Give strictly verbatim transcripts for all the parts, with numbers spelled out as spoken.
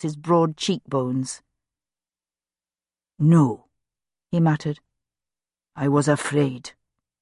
his broad cheekbones. "No," he muttered. "I was afraid."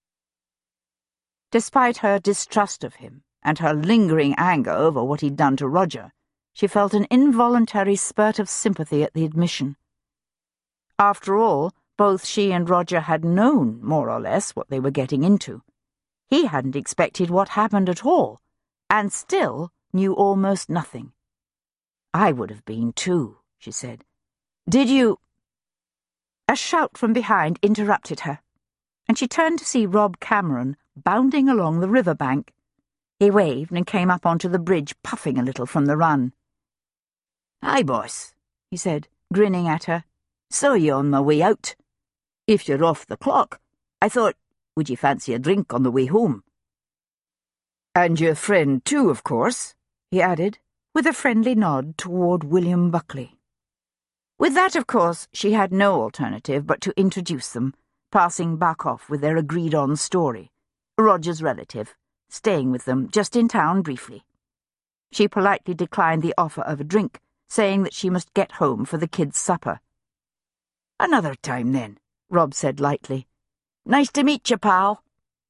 Despite her distrust of him and her lingering anger over what he'd done to Roger, she felt an involuntary spurt of sympathy at the admission. After all, both she and Roger had known, more or less, what they were getting into. He hadn't expected what happened at all, and still knew almost nothing. "I would have been too," she said. "Did you—" A shout from behind interrupted her, and she turned to see Rob Cameron bounding along the river bank. He waved and came up onto the bridge, puffing a little from the run. "Hi, boss," he said, grinning at her. "Saw you on my way out. If you're off the clock, I thought, would you fancy a drink on the way home?" "And your friend too, of course," he added, with a friendly nod toward William Buckley. With that, of course, she had no alternative but to introduce them, passing back off with their agreed-on story. Roger's relative, staying with them, just in town briefly. She politely declined the offer of a drink, saying that she must get home for the kids' supper. "Another time, then," Rob said lightly. "Nice to meet you, pal."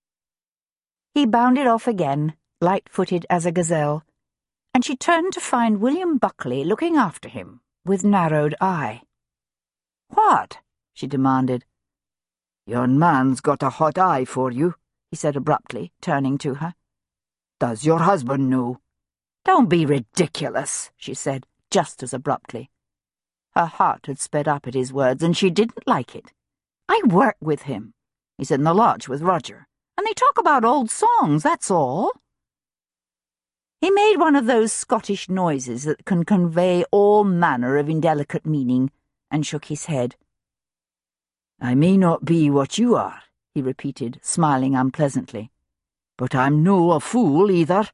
He bounded off again, light-footed as a gazelle, and she turned to find William Buckley looking after him with narrowed eye. "What?" she demanded. "Yon man's got a hot eye for you," he said abruptly, turning to her. "Does your husband know?" "Don't be ridiculous," she said, just as abruptly. Her heart had sped up at his words, and she didn't like it. "I work with him. He's in the lodge with Roger, and they talk about old songs, that's all." He made one of those Scottish noises that can convey all manner of indelicate meaning, and shook his head. "I may not be what you are," he repeated, smiling unpleasantly, "but I'm no a fool either."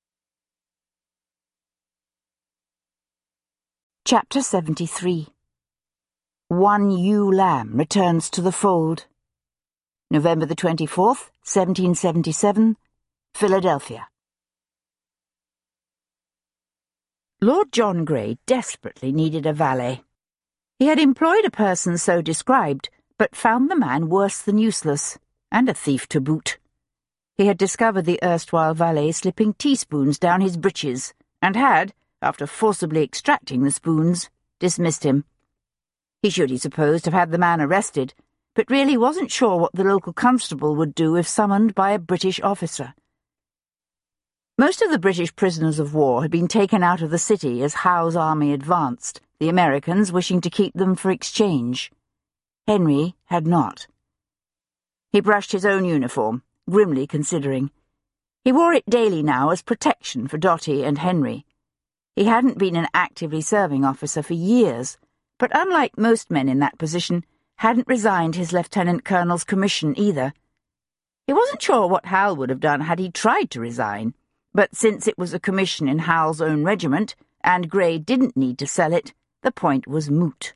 Chapter seventy-three. One ewe lamb returns to the fold. November the twenty-fourth, seventeen seventy-seven, Philadelphia. Lord John Grey desperately needed a valet. He had employed a person so described, but found the man worse than useless, and a thief to boot. He had discovered the erstwhile valet slipping teaspoons down his breeches, and had, after forcibly extracting the spoons, dismissed him. He should, he supposed, have had the man arrested, but really wasn't sure what the local constable would do if summoned by a British officer. Most of the British prisoners of war had been taken out of the city as Howe's army advanced, the Americans wishing to keep them for exchange. Henry had not. He brushed his own uniform, grimly considering. He wore it daily now as protection for Dotty and Henry. He hadn't been an actively serving officer for years, but unlike most men in that position, hadn't resigned his lieutenant colonel's commission either. He wasn't sure what Hal would have done had he tried to resign, but since it was a commission in Hal's own regiment, and Grey didn't need to sell it, the point was moot.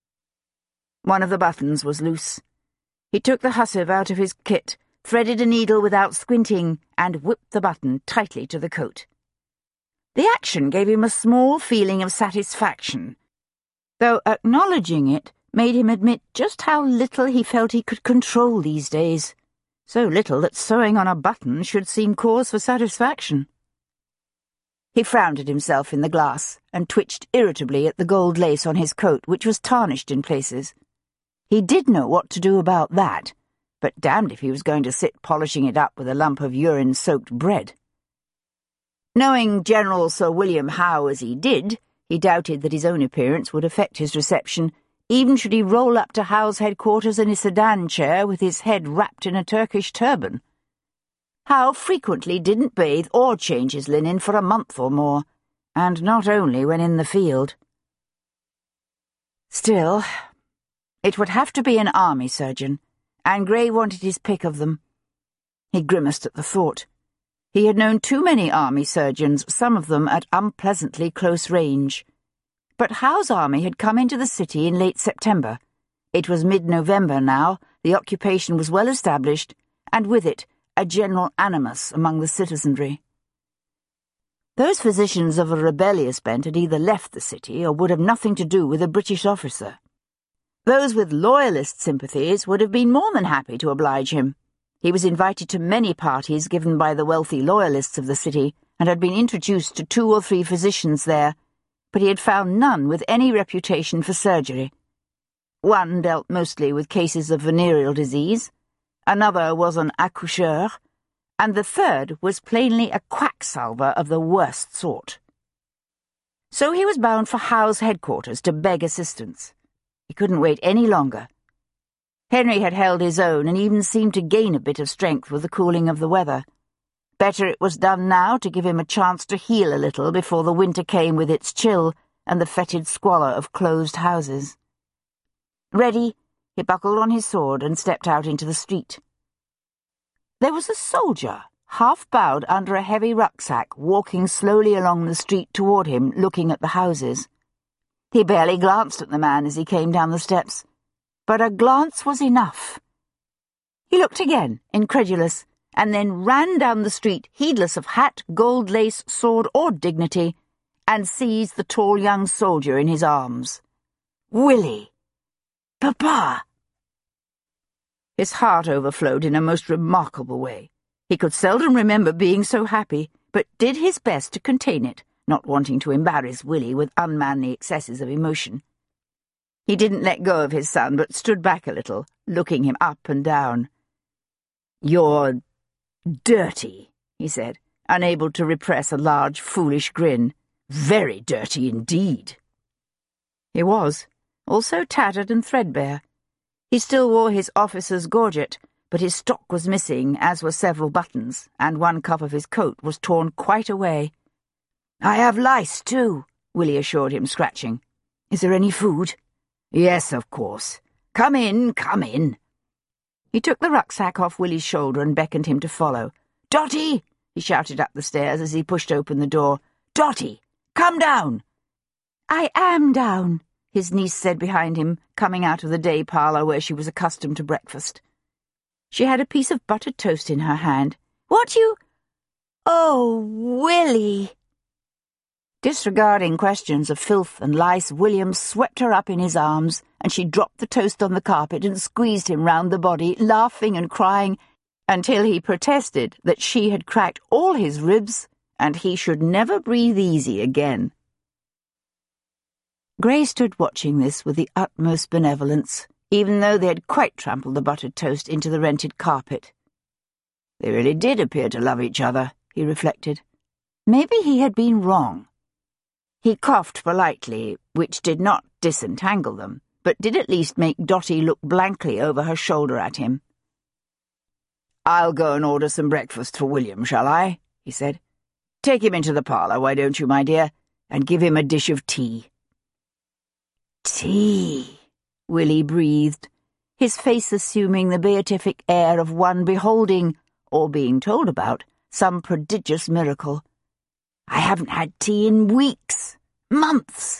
One of the buttons was loose. He took the hussive out of his kit, threaded a needle without squinting, and whipped the button tightly to the coat. The action gave him a small feeling of satisfaction, though acknowledging it made him admit just how little he felt he could control these days, so little that sewing on a button should seem cause for satisfaction. He frowned at himself in the glass and twitched irritably at the gold lace on his coat, which was tarnished in places. He did know what to do about that, but damned if he was going to sit polishing it up with a lump of urine-soaked bread. Knowing General Sir William Howe as he did, he doubted that his own appearance would affect his reception, even should he roll up to Howe's headquarters in a sedan chair with his head wrapped in a Turkish turban. Howe frequently didn't bathe or change his linen for a month or more, and not only when in the field. Still, it would have to be an army surgeon, and Grey wanted his pick of them. He grimaced at the thought. He had known too many army surgeons, some of them at unpleasantly close range. But Howe's army had come into the city in late September. It was mid-November now, the occupation was well established, and with it a general animus among the citizenry. Those physicians of a rebellious bent had either left the city or would have nothing to do with a British officer. Those with loyalist sympathies would have been more than happy to oblige him. He was invited to many parties given by the wealthy loyalists of the city, and had been introduced to two or three physicians there, but he had found none with any reputation for surgery. One dealt mostly with cases of venereal disease, another was an accoucheur, and the third was plainly a quacksalver of the worst sort. So he was bound for Howe's headquarters to beg assistance. He couldn't wait any longer. Henry had held his own and even seemed to gain a bit of strength with the cooling of the weather. Better it was done now to give him a chance to heal a little before the winter came with its chill and the fetid squalor of closed houses. Ready, he buckled on his sword and stepped out into the street. There was a soldier, half-bowed under a heavy rucksack, walking slowly along the street toward him, looking at the houses. He barely glanced at the man as he came down the steps, but a glance was enough. He looked again, incredulous, and then ran down the street, heedless of hat, gold lace, sword, or dignity, and seized the tall young soldier in his arms. Willie! Papa! His heart overflowed in a most remarkable way. He could seldom remember being so happy, but did his best to contain it, not wanting to embarrass Willie with unmanly excesses of emotion. He didn't let go of his son, but stood back a little, looking him up and down. "You're dirty," he said, unable to repress a large, foolish grin. "Very dirty indeed." He was, also tattered and threadbare. He still wore his officer's gorget, but his stock was missing, as were several buttons, and one cuff of his coat was torn quite away. "I have lice, too," Willie assured him, scratching. "Is there any food?" "Yes, of course. Come in, come in." He took the rucksack off Willie's shoulder and beckoned him to follow. "Dotty!" he shouted up the stairs as he pushed open the door. "Dotty, come down!" "I am down," his niece said behind him, coming out of the day parlour where she was accustomed to breakfast. She had a piece of buttered toast in her hand. "What you—" "Oh, Willie!" Disregarding questions of filth and lice, William swept her up in his arms, and she dropped the toast on the carpet and squeezed him round the body, laughing and crying, until he protested that she had cracked all his ribs and he should never breathe easy again. Grey stood watching this with the utmost benevolence, even though they had quite trampled the buttered toast into the rented carpet. They really did appear to love each other, he reflected. Maybe he had been wrong. He coughed politely, which did not disentangle them, but did at least make Dotty look blankly over her shoulder at him. "I'll go and order some breakfast for William, shall I?" he said. "Take him into the parlour, why don't you, my dear, and give him a dish of tea." "Tea," Willie breathed, his face assuming the beatific air of one beholding, or being told about, some prodigious miracle. "I haven't had tea in weeks, months."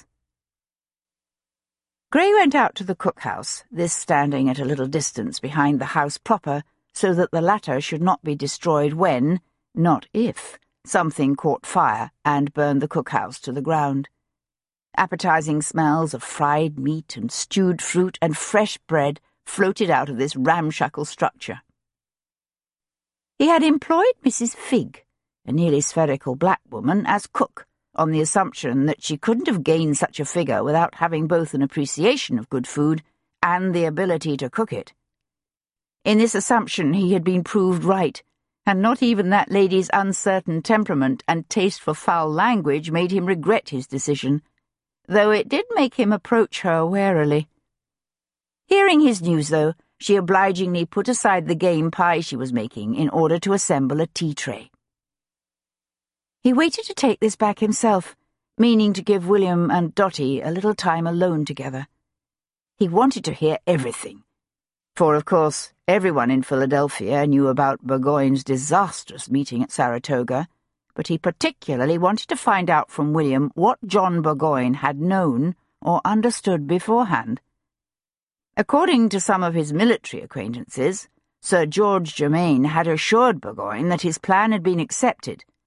Grey went out to the cookhouse, this standing at a little distance behind the house proper, so that the latter should not be destroyed when, not if, something caught fire and burned the cookhouse to the ground. Appetizing smells of fried meat and stewed fruit and fresh bread floated out of this ramshackle structure. He had employed Missus Figg, a nearly spherical black woman, as cook, on the assumption that she couldn't have gained such a figure without having both an appreciation of good food and the ability to cook it. In this assumption he had been proved right, and not even that lady's uncertain temperament and taste for foul language made him regret his decision, though it did make him approach her warily. Hearing his news, though, she obligingly put aside the game pie she was making in order to assemble a tea-tray. He waited to take this back himself, meaning to give William and Dotty a little time alone together. He wanted to hear everything, for, of course, everyone in Philadelphia knew about Burgoyne's disastrous meeting at Saratoga, but he particularly wanted to find out from William what John Burgoyne had known or understood beforehand. According to some of his military acquaintances, Sir George Germain had assured Burgoyne that his plan had been accepted,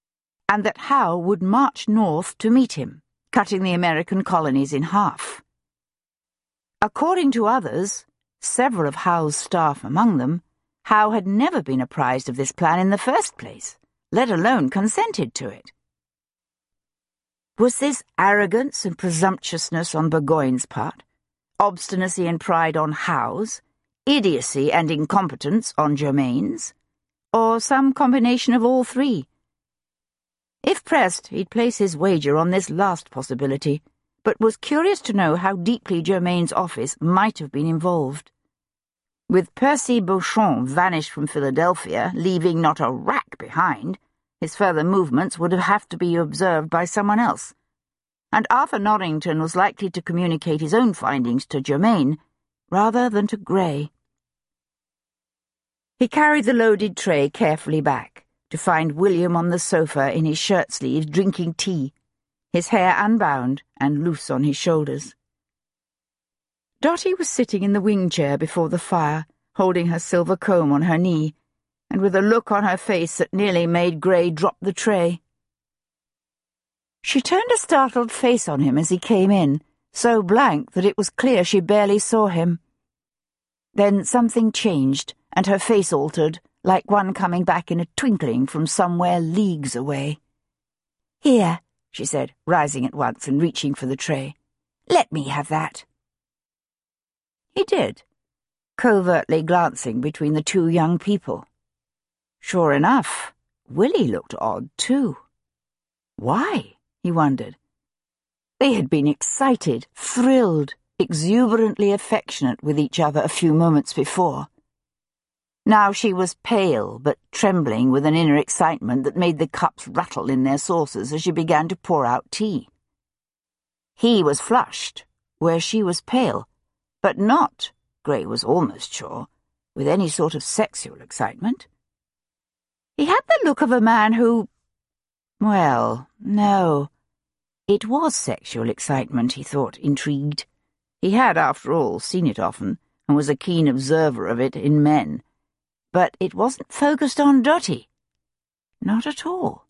and that Howe would march north to meet him, cutting the American colonies in half. According to others, several of Howe's staff among them, Howe had never been apprised of this plan in the first place, let alone consented to it. Was this arrogance and presumptuousness on Burgoyne's part, obstinacy and pride on Howe's, idiocy and incompetence on Germain's, or some combination of all three? If pressed, he'd place his wager on this last possibility, but was curious to know how deeply Germain's office might have been involved. With Percy Beauchamp vanished from Philadelphia, leaving not a rack behind, his further movements would have to be observed by someone else, and Arthur Norrington was likely to communicate his own findings to Germain rather than to Grey. He carried the loaded tray carefully back, to find William on the sofa in his shirt-sleeves drinking tea, his hair unbound and loose on his shoulders. Dotty was sitting in the wing-chair before the fire, holding her silver comb on her knee, and with a look on her face that nearly made Grey drop the tray. She turned a startled face on him as he came in, so blank that it was clear she barely saw him. Then something changed, and her face altered, like one coming back in a twinkling from somewhere leagues away. "Here," she said, rising at once and reaching for the tray. "Let me have that." He did, covertly glancing between the two young people. Sure enough, Willie looked odd, too. Why? He wondered. They had been excited, thrilled, exuberantly affectionate with each other a few moments before. Now she was pale, but trembling with an inner excitement that made the cups rattle in their saucers as she began to pour out tea. He was flushed, where she was pale, but not, Grey was almost sure, with any sort of sexual excitement. He had the look of a man who... Well, no. It was sexual excitement, he thought, intrigued. He had, after all, seen it often, and was a keen observer of it in men. But it wasn't focused on Dotty. Not at all.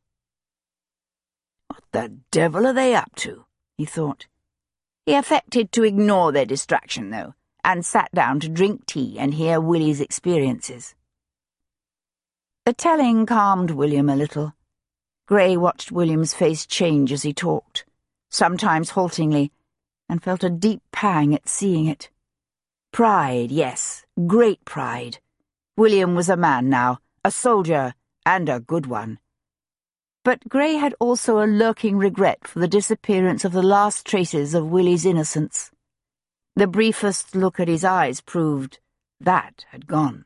What the devil are they up to? He thought. He affected to ignore their distraction, though, and sat down to drink tea and hear Willie's experiences. The telling calmed William a little. Grey watched William's face change as he talked, sometimes haltingly, and felt a deep pang at seeing it. Pride, yes, great pride. William was a man now, a soldier, and a good one. But Grey had also a lurking regret for the disappearance of the last traces of Willie's innocence. The briefest look at his eyes proved that had gone.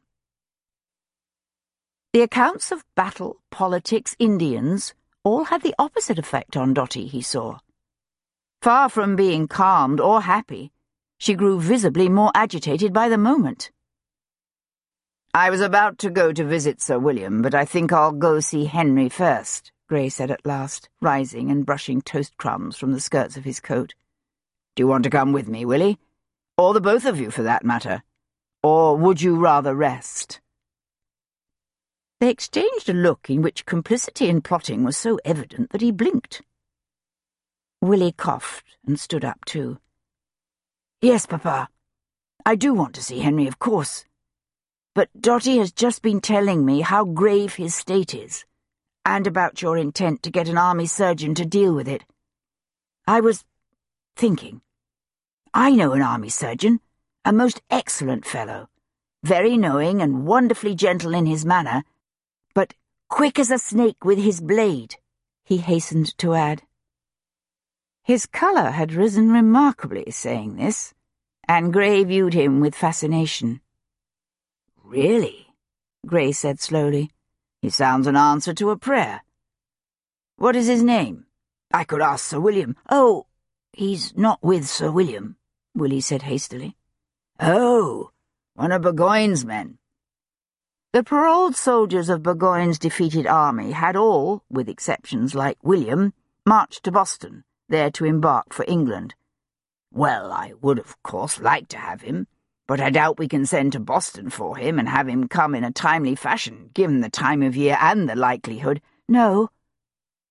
The accounts of battle, politics, Indians, all had the opposite effect on Dotty, he saw. Far from being calmed or happy, she grew visibly more agitated by the moment. "I was about to go to visit Sir William, but I think I'll go see Henry first," Grey said at last, rising and brushing toast crumbs from the skirts of his coat. "Do you want to come with me, Willie? Or the both of you, for that matter? Or would you rather rest?" They exchanged a look in which complicity in plotting was so evident that he blinked. Willie coughed and stood up too. "Yes, Papa. I do want to see Henry, of course. But Dotty has just been telling me how grave his state is, and about your intent to get an army surgeon to deal with it. I was thinking. I know an army surgeon, a most excellent fellow, very knowing and wonderfully gentle in his manner, but quick as a snake with his blade," he hastened to add. His colour had risen remarkably, saying this, and Grey viewed him with fascination. "Really?" Grey said slowly. "He sounds an answer to a prayer. What is his name? I could ask Sir William." "Oh, he's not with Sir William," Willie said hastily. "Oh, one of Burgoyne's men." The paroled soldiers of Burgoyne's defeated army had all, with exceptions like William, marched to Boston, there to embark for England. "Well, I would, of course, like to have him, but I doubt we can send to Boston for him and have him come in a timely fashion, given the time of year and the likelihood." "No,"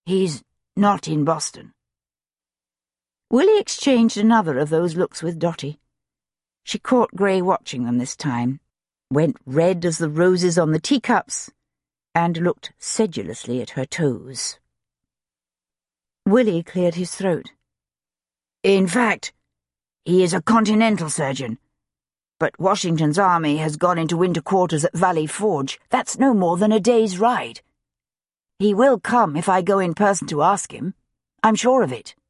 He's not in Boston. Willie exchanged another of those looks with Dotty. She caught Grey watching them this time, went red as the roses on the teacups, and looked sedulously at her toes. Willie cleared his throat. In fact, he is a continental surgeon. But Washington's army has gone into winter quarters at Valley Forge. That's no more than a day's ride. He will come if I go in person to ask him. I'm sure of it.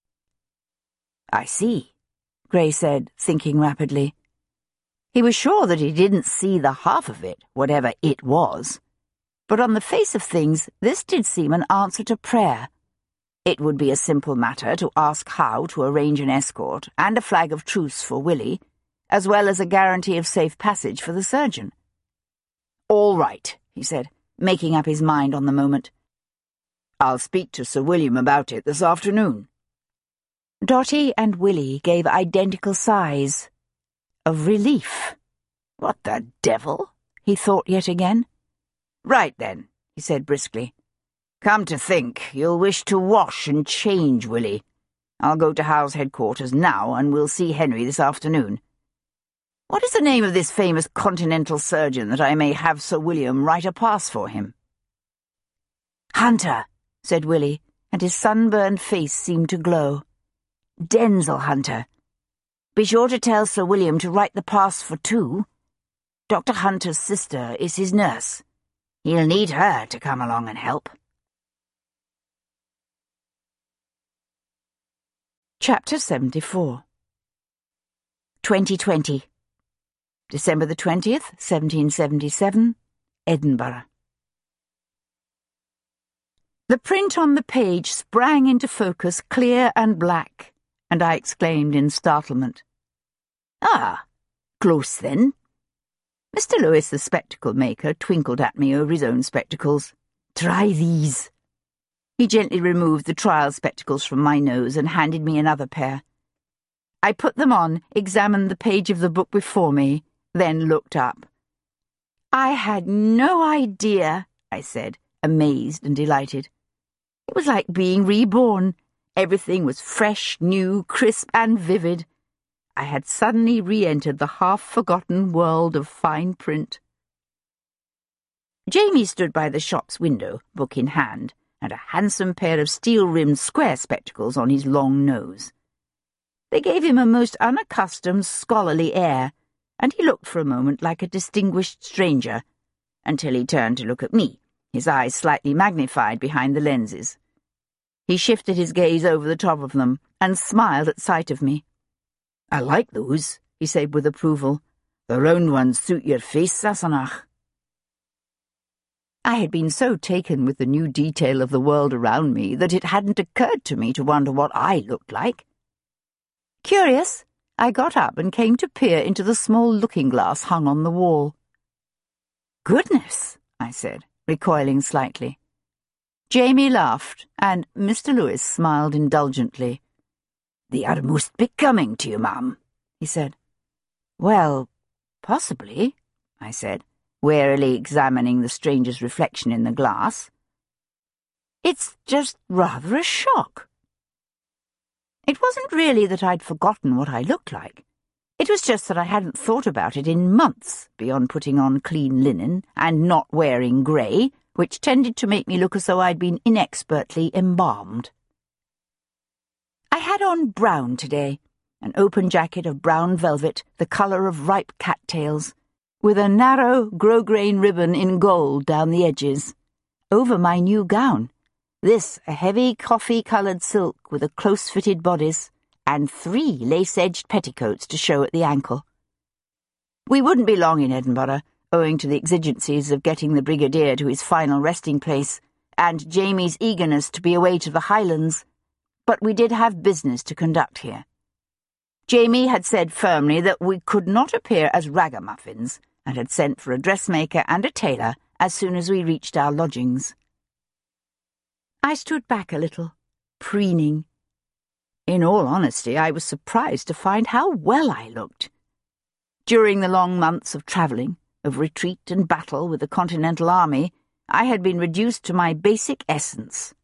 I see, Grey said, thinking rapidly. He was sure that he didn't see the half of it, whatever it was. But on the face of things, this did seem an answer to prayer. It would be a simple matter to ask how to arrange an escort and a flag of truce for Willie, as well as a guarantee of safe passage for the surgeon. All right, he said, making up his mind on the moment. I'll speak to Sir William about it this afternoon. Dotty and Willie gave identical sighs. Of relief. What the devil? He thought yet again. Right then, he said briskly. Come to think, you'll wish to wash and change, Willie. I'll go to Howe's headquarters now, and we'll see Henry this afternoon. What is the name of this famous continental surgeon that I may have Sir William write a pass for him? Hunter, said Willie, and his sunburned face seemed to glow. Denzil Hunter. Be sure to tell Sir William to write the pass for two. Doctor Hunter's sister is his nurse. He'll need her to come along and help. Chapter seventy-four. twenty twenty. December the twentieth, seventeen seventy-seven, Edinburgh. The print on the page sprang into focus clear and black, and I exclaimed in startlement. Ah, close then. Mister Lewis, the spectacle maker, twinkled at me over his own spectacles. Try these. He gently removed the trial spectacles from my nose and handed me another pair. I put them on, examined the page of the book before me, then looked up. I had no idea, I said, amazed and delighted. It was like being reborn. Everything was fresh, new, crisp, and vivid. I had suddenly re-entered the half-forgotten world of fine print. Jamie stood by the shop's window, book in hand, and a handsome pair of steel-rimmed square spectacles on his long nose. They gave him a most unaccustomed, scholarly air, and he looked for a moment like a distinguished stranger, until he turned to look at me, his eyes slightly magnified behind the lenses. He shifted his gaze over the top of them and smiled at sight of me. I like those, he said with approval. The round ones suit your face, Sassenach. I had been so taken with the new detail of the world around me that it hadn't occurred to me to wonder what I looked like. Curious, I got up and came to peer into the small looking-glass hung on the wall. Goodness, I said, recoiling slightly. Jamie laughed, and Mister Lewis smiled indulgently. They are most becoming to you, ma'am, he said. Well, possibly, I said, warily examining the stranger's reflection in the glass. It's just rather a shock. It wasn't really that I'd forgotten what I looked like. It was just that I hadn't thought about it in months, beyond putting on clean linen and not wearing grey, which tended to make me look as though I'd been inexpertly embalmed. I had on brown today, an open jacket of brown velvet, the colour of ripe cattails, with a narrow grosgrain ribbon in gold down the edges, over my new gown, this a heavy coffee-coloured silk with a close-fitted bodice, and three lace-edged petticoats to show at the ankle. We wouldn't be long in Edinburgh, owing to the exigencies of getting the Brigadier to his final resting place, and Jamie's eagerness to be away to the Highlands, but we did have business to conduct here. Jamie had said firmly that we could not appear as ragamuffins, and had sent for a dressmaker and a tailor as soon as we reached our lodgings. I stood back a little, preening. In all honesty, I was surprised to find how well I looked. During the long months of travelling, of retreat and battle with the Continental Army, I had been reduced to my basic essence.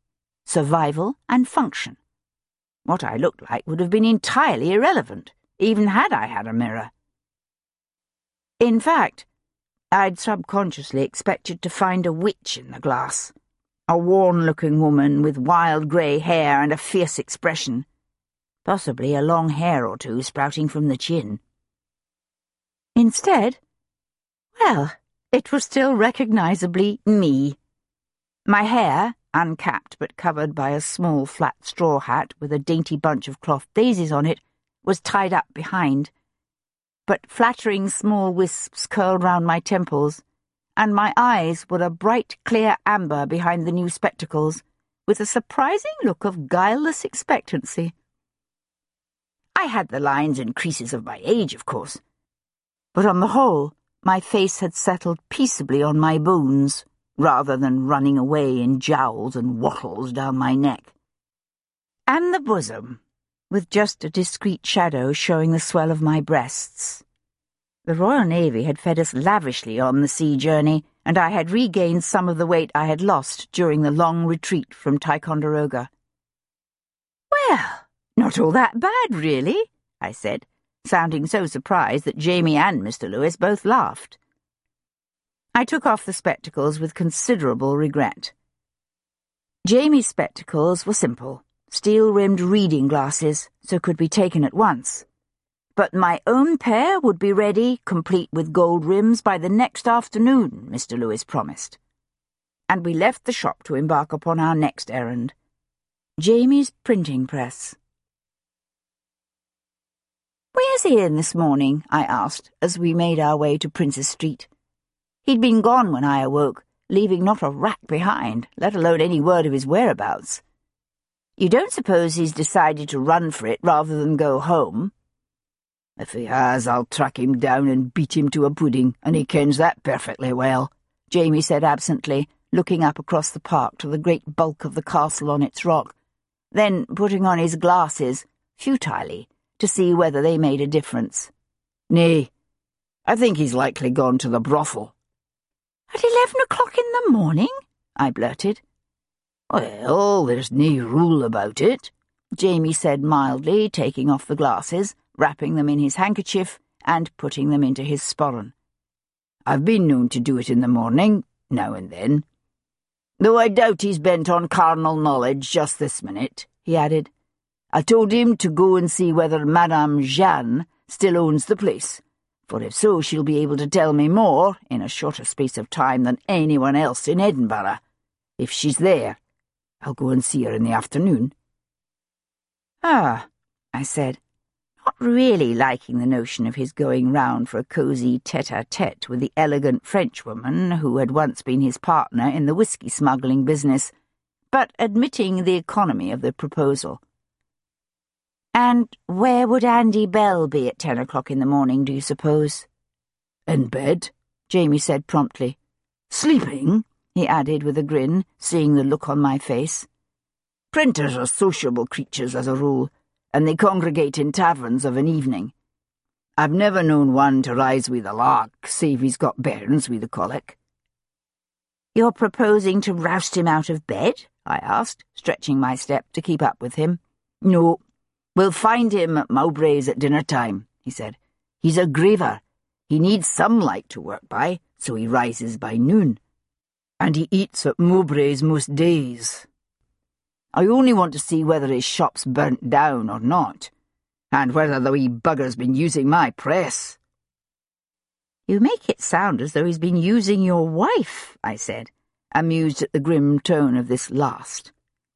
survival and function. What I looked like would have been entirely irrelevant, even had I had a mirror. In fact, I'd subconsciously expected to find a witch in the glass, a worn-looking woman with wild grey hair and a fierce expression, possibly a long hair or two sprouting from the chin. Instead, well, it was still recognisably me. My hair, uncapped but covered by a small flat straw hat with a dainty bunch of cloth daisies on it, was tied up behind, but flattering small wisps curled round my temples, and my eyes were a bright clear amber behind the new spectacles, with a surprising look of guileless expectancy. I had the lines and creases of my age, of course, but on the whole my face had settled peaceably on my bones, rather than running away in jowls and wattles down my neck. And the bosom, with just a discreet shadow showing the swell of my breasts. The Royal Navy had fed us lavishly on the sea journey, and I had regained some of the weight I had lost during the long retreat from Ticonderoga. "Well, not all that bad, really," I said, sounding so surprised that Jamie and Mister Lewis both laughed. I took off the spectacles with considerable regret. Jamie's spectacles were simple, steel-rimmed reading glasses, so could be taken at once. But my own pair would be ready, complete with gold rims, by the next afternoon, Mister Lewis promised. And we left the shop to embark upon our next errand, Jamie's printing press. "Where's Ian this morning?" I asked, as we made our way to Princes Street. He'd been gone when I awoke, leaving not a rat behind, let alone any word of his whereabouts. "You don't suppose he's decided to run for it rather than go home?" "If he has, I'll track him down and beat him to a pudding, and he kens that perfectly well," Jamie said absently, looking up across the park to the great bulk of the castle on its rock, then putting on his glasses, futilely, to see whether they made a difference. "Nay, I think he's likely gone to the brothel." "At eleven o'clock in the morning?" I blurted. "Well, there's nae rule about it," Jamie said mildly, taking off the glasses, wrapping them in his handkerchief, and putting them into his sporran. "I've been known to do it in the morning, now and then. Though I doubt he's bent on carnal knowledge just this minute," he added. "I told him to go and see whether Madame Jeanne still owns the place, for if so she'll be able to tell me more, in a shorter space of time than anyone else in Edinburgh. If she's there, I'll go and see her in the afternoon." "Ah," I said, not really liking the notion of his going round for a cosy tete-a-tete with the elegant Frenchwoman who had once been his partner in the whiskey-smuggling business, but admitting the economy of the proposal. "And where would Andy Bell be at ten o'clock in the morning, do you suppose?" "In bed," Jamie said promptly. "Sleeping," he added with a grin, seeing the look on my face. "Printers are sociable creatures as a rule, and they congregate in taverns of an evening. I've never known one to rise wi' the lark, save he's got bairns wi' the colic." "You're proposing to roust him out of bed?" I asked, stretching my step to keep up with him. "No. We'll find him at Mowbray's at dinner-time," he said. "He's a graver. He needs some light to work by, so he rises by noon. And he eats at Mowbray's most days. I only want to see whether his shop's burnt down or not, and whether the wee bugger's been using my press." "You make it sound as though he's been using your wife," I said, amused at the grim tone of this last.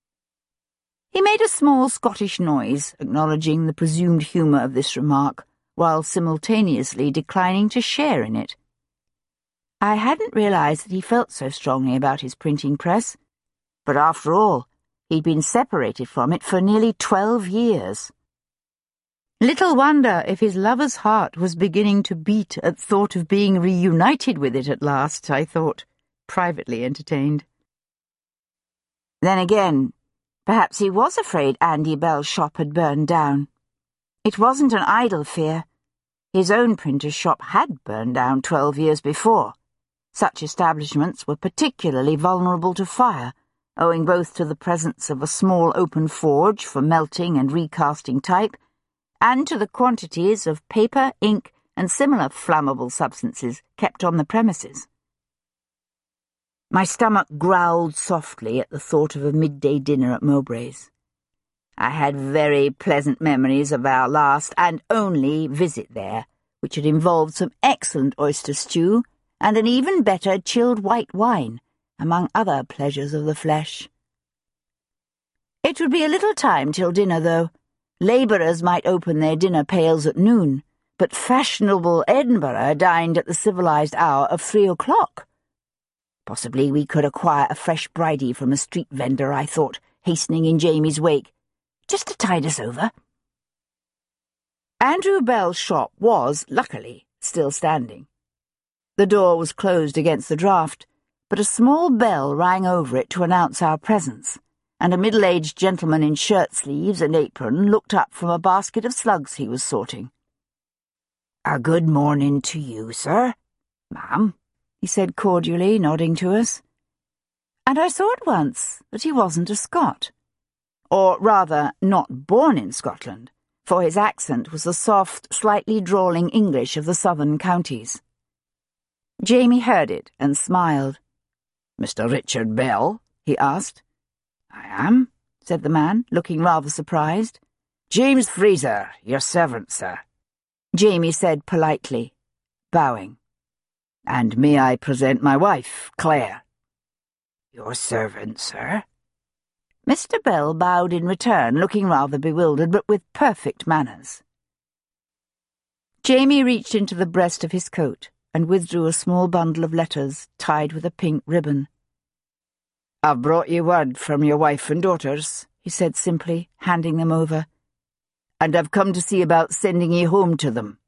He made a small Scottish noise, acknowledging the presumed humour of this remark, while simultaneously declining to share in it. I hadn't realised that he felt so strongly about his printing press, but after all, he'd been separated from it for nearly twelve years. Little wonder if his lover's heart was beginning to beat at thought of being reunited with it at last, I thought, privately entertained. Then again, perhaps he was afraid Andy Bell's shop had burned down. It wasn't an idle fear. His own printer's shop had burned down twelve years before. Such establishments were particularly vulnerable to fire, owing both to the presence of a small open forge for melting and recasting type, and to the quantities of paper, ink, and similar flammable substances kept on the premises. My stomach growled softly at the thought of a midday dinner at Mowbray's. I had very pleasant memories of our last and only visit there, which had involved some excellent oyster stew and an even better chilled white wine, among other pleasures of the flesh. It would be a little time till dinner, though. Labourers might open their dinner pails at noon, but fashionable Edinburgh dined at the civilised hour of three o'clock. Possibly we could acquire a fresh bridie from a street vendor, I thought, hastening in Jamie's wake, just to tide us over. Andrew Bell's shop was, luckily, still standing. The door was closed against the draught, but a small bell rang over it to announce our presence, and a middle-aged gentleman in shirt-sleeves and apron looked up from a basket of slugs he was sorting. "A good morning to you, sir, ma'am," he said cordially, nodding to us. And I saw at once that he wasn't a Scot, or rather not born in Scotland, for his accent was the soft, slightly drawling English of the southern counties. Jamie heard it and smiled. "Mister Richard Bell?" he asked. "I am," said the man, looking rather surprised. "James Fraser, your servant, sir," Jamie said politely, bowing. "And may I present my wife, Claire?" "Your servant, sir?" Mister Bell bowed in return, looking rather bewildered, but with perfect manners. Jamie reached into the breast of his coat and withdrew a small bundle of letters tied with a pink ribbon. "I've brought you word from your wife and daughters," he said simply, handing them over. "And I've come to see about sending ye home to them."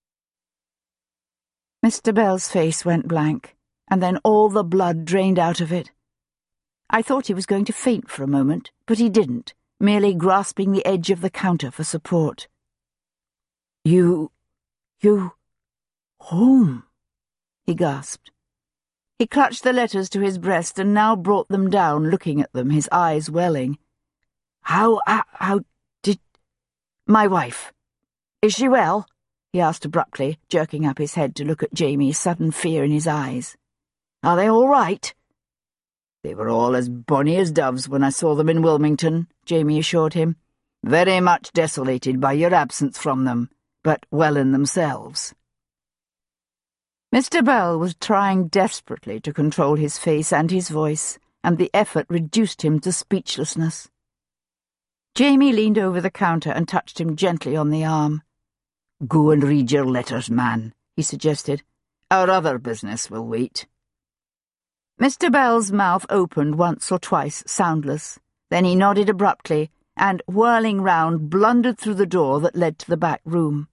Mister Bell's face went blank, and then all the blood drained out of it. I thought he was going to faint for a moment, but he didn't, merely grasping the edge of the counter for support. You... you... home, he gasped. He clutched the letters to his breast and now brought them down, looking at them, his eyes welling. How, how, how did... My wife. Is she well? He asked abruptly, jerking up his head to look at Jamie, sudden fear in his eyes. Are they all right? They were all as bonny as doves when I saw them in Wilmington, Jamie assured him. Very much desolated by your absence from them, but well in themselves. Mister Bell was trying desperately to control his face and his voice, and the effort reduced him to speechlessness. Jamie leaned over the counter and touched him gently on the arm. Go and read your letters, man, he suggested. Our other business will wait. Mister Bell's mouth opened once or twice, soundless. Then he nodded abruptly, and, whirling round, blundered through the door that led to the back room.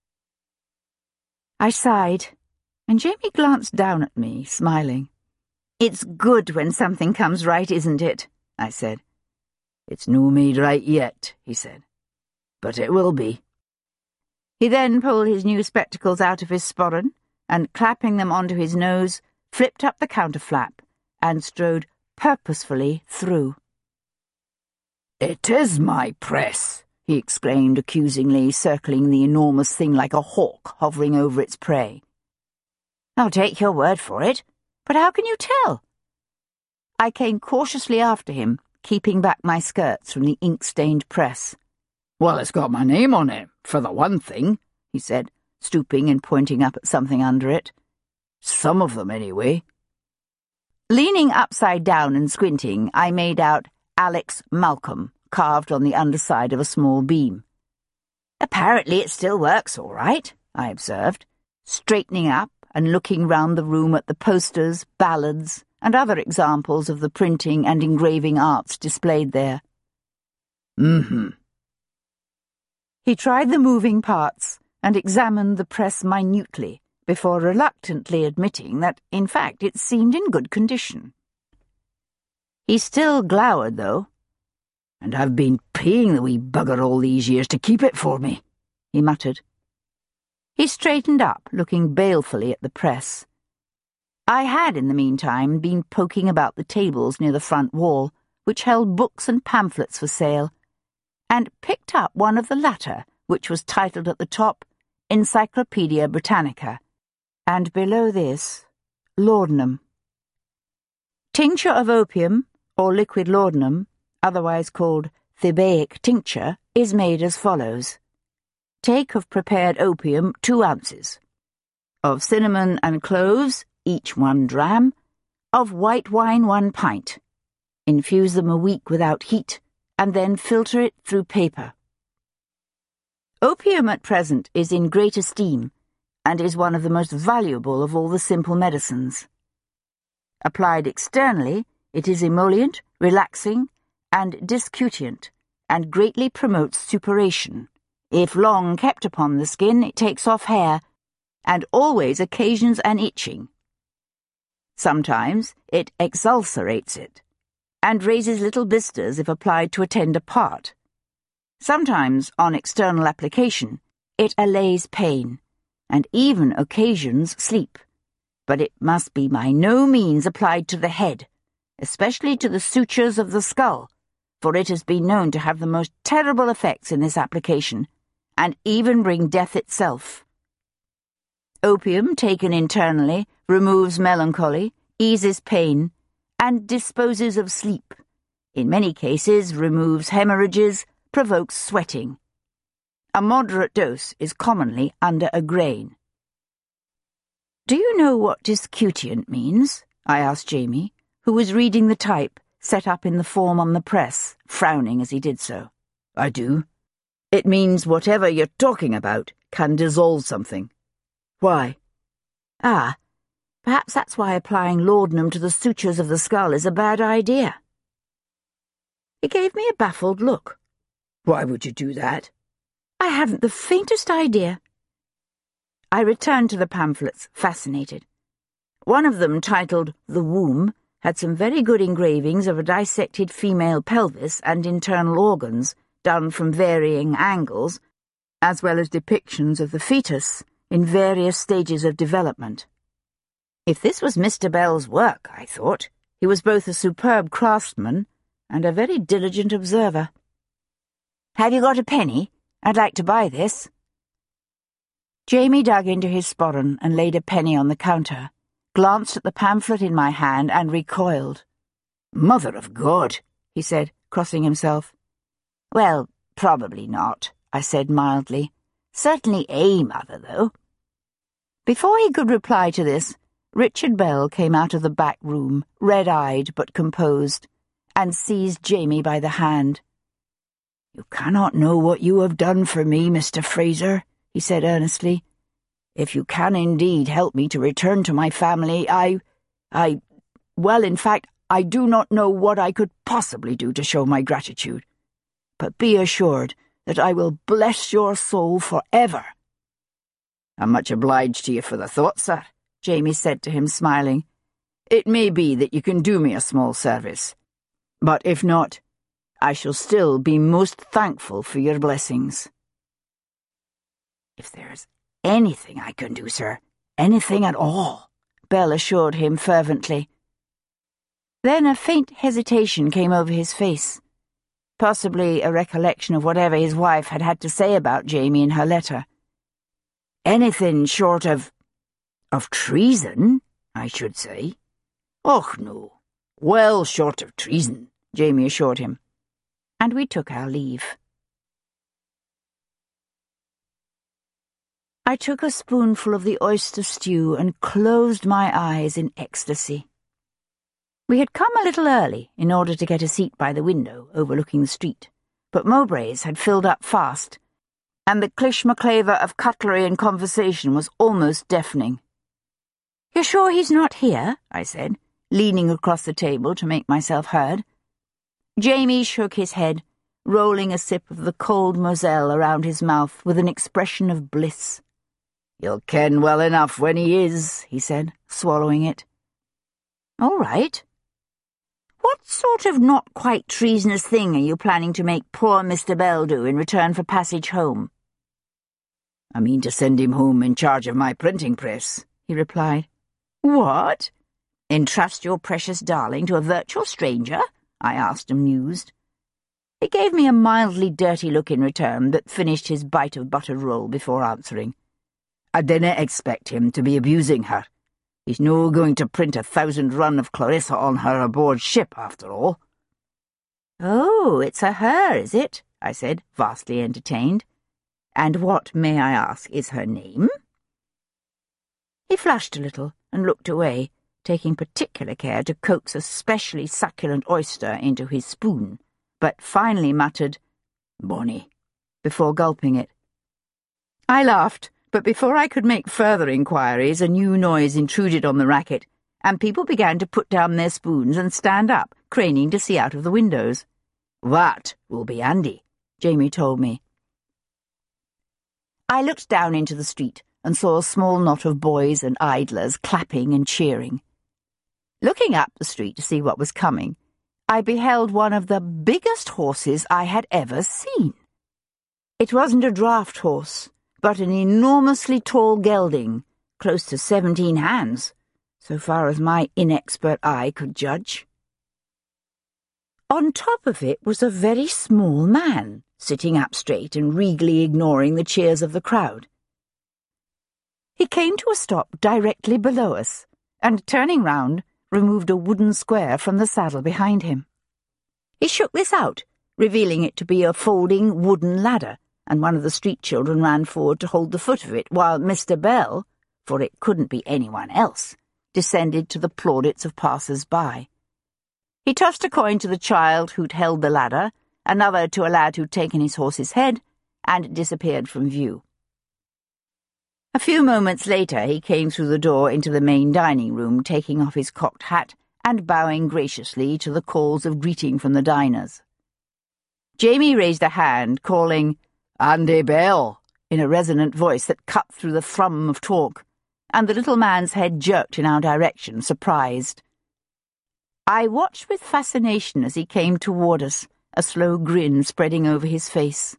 I sighed, and Jamie glanced down at me, smiling. It's good when something comes right, isn't it? I said. It's no made right yet, he said. But it will be. He then pulled his new spectacles out of his sporran, and, clapping them onto his nose, flipped up the counter flap, and strode purposefully through. It is my press, he exclaimed accusingly, circling the enormous thing like a hawk hovering over its prey. I'll take your word for it, but how can you tell? I came cautiously after him, keeping back my skirts from the ink-stained press. Well, it's got my name on it, for the one thing, he said, stooping and pointing up at something under it. Some of them, anyway. Leaning upside down and squinting, I made out Alex Malcolm, carved on the underside of a small beam. Apparently it still works all right, I observed, straightening up and looking round the room at the posters, ballads, and other examples of the printing and engraving arts displayed there. Mm-hmm. He tried the moving parts and examined the press minutely before reluctantly admitting that, in fact, it seemed in good condition. He still glowered, though. And I've been paying the wee bugger all these years to keep it for me, he muttered. He straightened up, looking balefully at the press. I had, in the meantime, been poking about the tables near the front wall, which held books and pamphlets for sale, and picked up one of the latter, which was titled at the top, Encyclopaedia Britannica, and below this, Laudanum. Tincture of opium, or liquid laudanum, otherwise called Thebaic tincture, is made as follows. Take of prepared opium two ounces. Of cinnamon and cloves, each one dram. Of white wine one pint. Infuse them a week without heat, and then filter it through paper. Opium at present is in great esteem, and is one of the most valuable of all the simple medicines. Applied externally, it is emollient, relaxing, and discutient, and greatly promotes suppuration. If long kept upon the skin, it takes off hair, and always occasions an itching. Sometimes it exulcerates it, and raises little blisters if applied to a tender part. Sometimes, on external application, it allays pain, and even occasions sleep. But it must be by no means applied to the head, especially to the sutures of the skull, for it has been known to have the most terrible effects in this application, and even bring death itself. Opium, taken internally, removes melancholy, eases pain, and disposes of sleep. In many cases, removes hemorrhages, provokes sweating. A moderate dose is commonly under a grain. "Do you know what discutient means?" I asked Jamie, who was reading the type set up in the form on the press, frowning as he did so. "I do. It means whatever you're talking about can dissolve something." "Why?" "Ah, perhaps that's why applying laudanum to the sutures of the skull is a bad idea." He gave me a baffled look. "Why would you do that?" "I haven't the faintest idea." I returned to the pamphlets, fascinated. One of them, titled The Womb, had some very good engravings of a dissected female pelvis and internal organs, done from varying angles, as well as depictions of the fetus in various stages of development. If this was Mister Bell's work, I thought, he was both a superb craftsman and a very diligent observer. "Have you got a penny? I'd like to buy this." Jamie dug into his sporran and laid a penny on the counter, glanced at the pamphlet in my hand and recoiled. "Mother of God," he said, crossing himself. "Well, probably not," I said mildly. "Certainly a mother, though." Before he could reply to this, Richard Bell came out of the back room, red-eyed but composed, and seized Jamie by the hand. "You cannot know what you have done for me, Mister Fraser," he said earnestly. "If you can indeed help me to return to my family, I... I... well, in fact, I do not know what I could possibly do to show my gratitude. But be assured that I will bless your soul forever." "I'm much obliged to you for the thought, sir," Jamie said to him, smiling. "It may be that you can do me a small service. But if not, I shall still be most thankful for your blessings." "If there's anything I can do, sir, anything at all," Bell assured him fervently. Then a faint hesitation came over his face, possibly a recollection of whatever his wife had had to say about Jamie in her letter. "Anything short of... of treason, I should say." "Och, no. Well short of treason," Jamie assured him. And we took our leave. I took a spoonful of the oyster stew and closed my eyes in ecstasy. We had come a little early in order to get a seat by the window overlooking the street, but Mowbray's had filled up fast, and the clish-maclaver of cutlery and conversation was almost deafening. "You're sure he's not here?" I said, leaning across the table to make myself heard. Jamie shook his head, rolling a sip of the cold Moselle around his mouth with an expression of bliss. "You'll ken well enough when he is," he said, swallowing it. "All right. What sort of not-quite treasonous thing are you planning to make poor Mister Bell do in return for passage home?" "I mean to send him home in charge of my printing press," he replied. "What? Entrust your precious darling to a virtual stranger? I asked, amused. He gave me a mildly dirty look in return, but finished his bite of buttered roll before answering. I dinna expect him to be abusing her. He's no going to print a thousand run of Clarissa on her aboard ship, after all. Oh, it's a her, is it? I said, vastly entertained. And what, may I ask, is her name? He flushed a little and looked away, taking particular care to coax a specially succulent oyster into his spoon, but finally muttered, Bonnie, before gulping it. I laughed, but before I could make further inquiries, a new noise intruded on the racket, and people began to put down their spoons and stand up, craning to see out of the windows. That will be Andy, Jamie told me. I looked down into the street and saw a small knot of boys and idlers clapping and cheering. Looking up the street to see what was coming, I beheld one of the biggest horses I had ever seen. It wasn't a draft horse, but an enormously tall gelding, close to seventeen hands, so far as my inexpert eye could judge. On top of it was a very small man, sitting up straight and regally ignoring the cheers of the crowd. He came to a stop directly below us, and turning round, removed a wooden square from the saddle behind him. He shook this out, revealing it to be a folding wooden ladder, and one of the street children ran forward to hold the foot of it, while Mister Bell, for it couldn't be anyone else, descended to the plaudits of passers-by. He tossed a coin to the child who'd held the ladder, another to a lad who'd taken his horse's head, and disappeared from view. A few moments later he came through the door into the main dining room, taking off his cocked hat and bowing graciously to the calls of greeting from the diners. Jamie raised a hand, calling, Andy Bell, in a resonant voice that cut through the thrum of talk, and the little man's head jerked in our direction, surprised. I watched with fascination as he came toward us, a slow grin spreading over his face.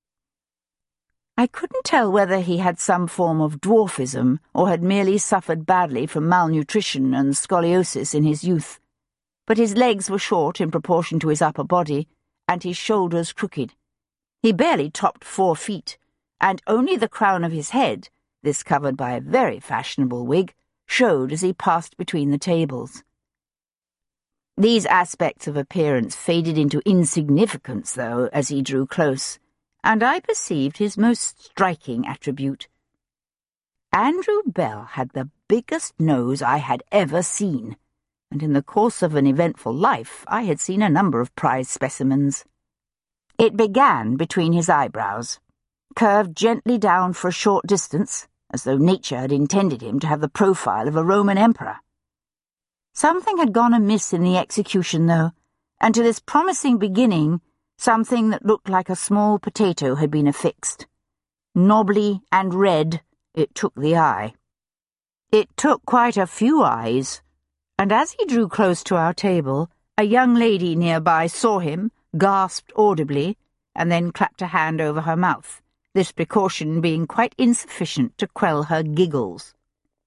I couldn't tell whether he had some form of dwarfism or had merely suffered badly from malnutrition and scoliosis in his youth, but his legs were short in proportion to his upper body, and his shoulders crooked. He barely topped four feet, and only the crown of his head, this covered by a very fashionable wig, showed as he passed between the tables. These aspects of appearance faded into insignificance, though, as he drew close, and I perceived his most striking attribute. Andrew Bell had the biggest nose I had ever seen, and in the course of an eventful life I had seen a number of prize specimens. It began between his eyebrows, curved gently down for a short distance, as though nature had intended him to have the profile of a Roman emperor. Something had gone amiss in the execution, though, and to this promising beginning, something that looked like a small potato had been affixed. Knobbly and red, it took the eye. It took quite a few eyes, and as he drew close to our table, a young lady nearby saw him, gasped audibly, and then clapped a hand over her mouth, this precaution being quite insufficient to quell her giggles.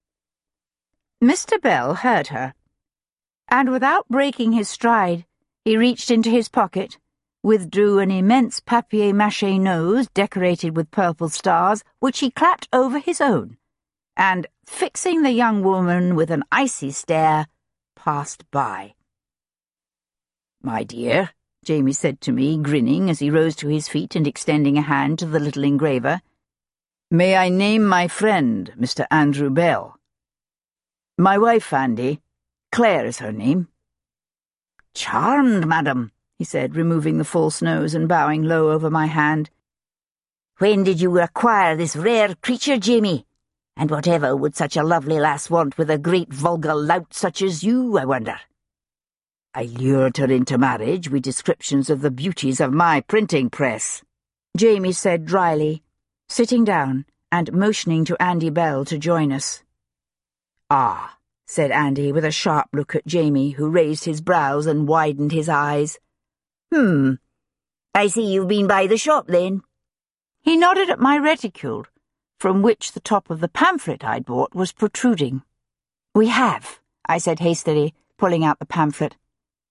Mister Bell heard her, and without breaking his stride, he reached into his pocket, withdrew an immense papier-mâché nose decorated with purple stars, which he clapped over his own, and, fixing the young woman with an icy stare, passed by. "My dear," Jamie said to me, grinning as he rose to his feet and extending a hand to the little engraver, "may I name my friend, Mister Andrew Bell? My wife, Andy. Claire is her name." "Charmed, madam," he said, removing the false nose and bowing low over my hand. "When did you acquire this rare creature, Jamie? And whatever would such a lovely lass want with a great vulgar lout such as you, I wonder?" "I lured her into marriage with descriptions of the beauties of my printing press," Jamie said dryly, sitting down and motioning to Andy Bell to join us. "Ah," said Andy with a sharp look at Jamie, who raised his brows and widened his eyes. "Hmm, I see you've been by the shop, then." He nodded at my reticule, from which the top of the pamphlet I'd bought was protruding. "We have," I said hastily, pulling out the pamphlet. I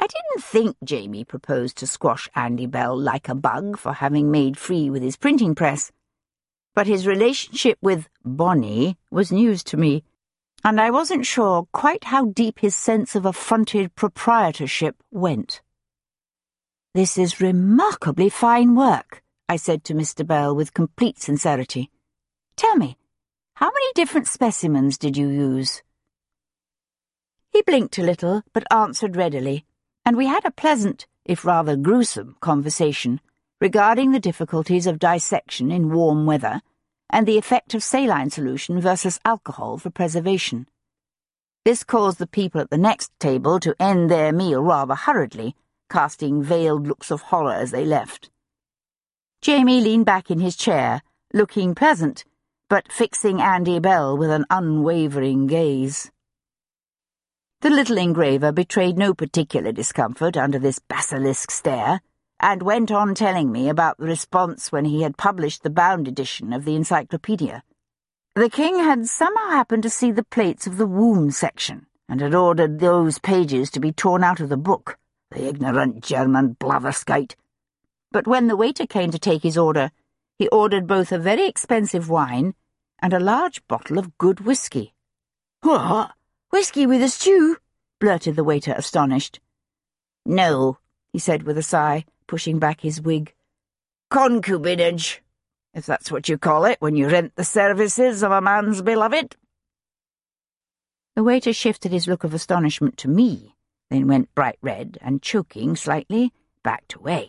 I didn't think Jamie proposed to squash Andy Bell like a bug for having made free with his printing press, but his relationship with Bonnie was news to me, and I wasn't sure quite how deep his sense of affronted proprietorship went. "This is remarkably fine work," I said to Mister Bell with complete sincerity. "Tell me, how many different specimens did you use?" He blinked a little, but answered readily, and we had a pleasant, if rather gruesome, conversation regarding the difficulties of dissection in warm weather and the effect of saline solution versus alcohol for preservation. This caused the people at the next table to end their meal rather hurriedly, casting veiled looks of horror as they left. Jamie leaned back in his chair, looking pleasant, but fixing Andy Bell with an unwavering gaze. The little engraver betrayed no particular discomfort under this basilisk stare, and went on telling me about the response when he had published the bound edition of the encyclopedia. The king had somehow happened to see the plates of the womb section, and had ordered those pages to be torn out of the book, the ignorant German blatherskite. But when the waiter came to take his order, he ordered both a very expensive wine and a large bottle of good whisky. "What? Whisky with a stew?" blurted the waiter, astonished. "No," he said with a sigh, pushing back his wig. "Concubinage, if that's what you call it when you rent the services of a man's beloved." The waiter shifted his look of astonishment to me, then went bright red and, choking slightly, backed away.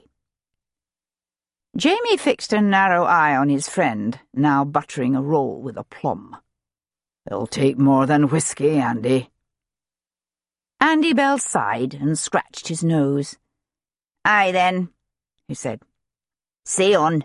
Jamie fixed a narrow eye on his friend, now buttering a roll with aplomb. "It'll take more than whisky, Andy." Andy Bell sighed and scratched his nose. "Aye, then," he said. "Say on."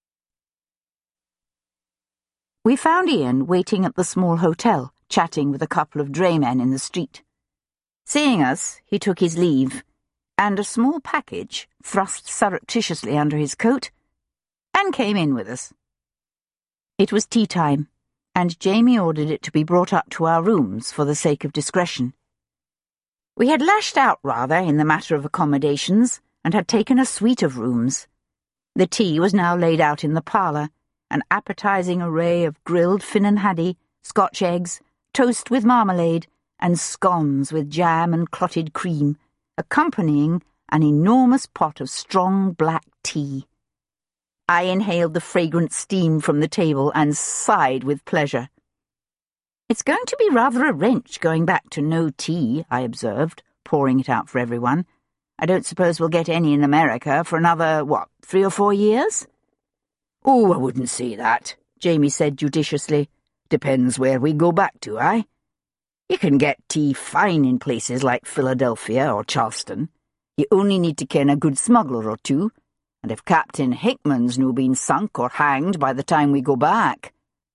We found Ian waiting at the small hotel, chatting with a couple of draymen in the street. Seeing us, he took his leave, and a small package thrust surreptitiously under his coat, and came in with us. It was tea time, and Jamie ordered it to be brought up to our rooms for the sake of discretion. We had lashed out rather in the matter of accommodations, and had taken a suite of rooms. The tea was now laid out in the parlour, an appetizing array of grilled finnan haddie, Scotch eggs, toast with marmalade, and scones with jam and clotted cream, accompanying an enormous pot of strong black tea. I inhaled the fragrant steam from the table and sighed with pleasure. "It's going to be rather a wrench going back to no tea," I observed, pouring it out for everyone. "I don't suppose we'll get any in America for another, what, three or four years?" "Oh, I wouldn't say that," Jamie said judiciously. "Depends where we go back to, eh? You can get tea fine in places like Philadelphia or Charleston. You only need to ken a good smuggler or two, and if Captain Hickman's no been sunk or hanged by the time we go back."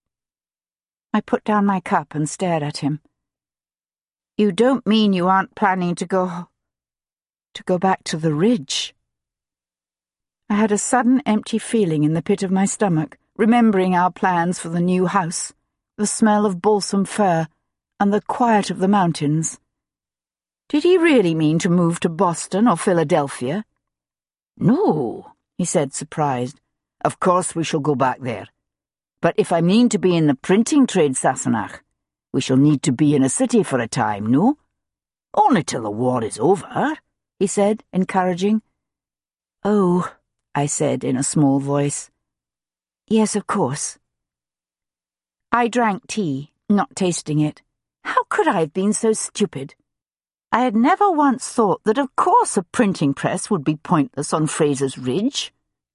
I put down my cup and stared at him. "You don't mean you aren't planning to go... to go back to the Ridge?" I had a sudden empty feeling in the pit of my stomach, remembering our plans for the new house, the smell of balsam fir, and the quiet of the mountains. Did he really mean to move to Boston or Philadelphia? "No," he said, surprised. "Of course we shall go back there. But if I mean to be in the printing trade, Sassenach, we shall need to be in a city for a time, no? Only till the war is over," he said, encouraging. "Oh," I said in a small voice. "Yes, of course." I drank tea, not tasting it. How could I have been so stupid? I had never once thought that of course a printing press would be pointless on Fraser's Ridge.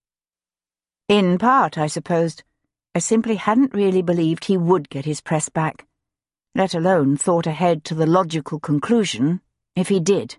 In part, I supposed. I simply hadn't really believed he would get his press back, let alone thought ahead to the logical conclusion, if he did.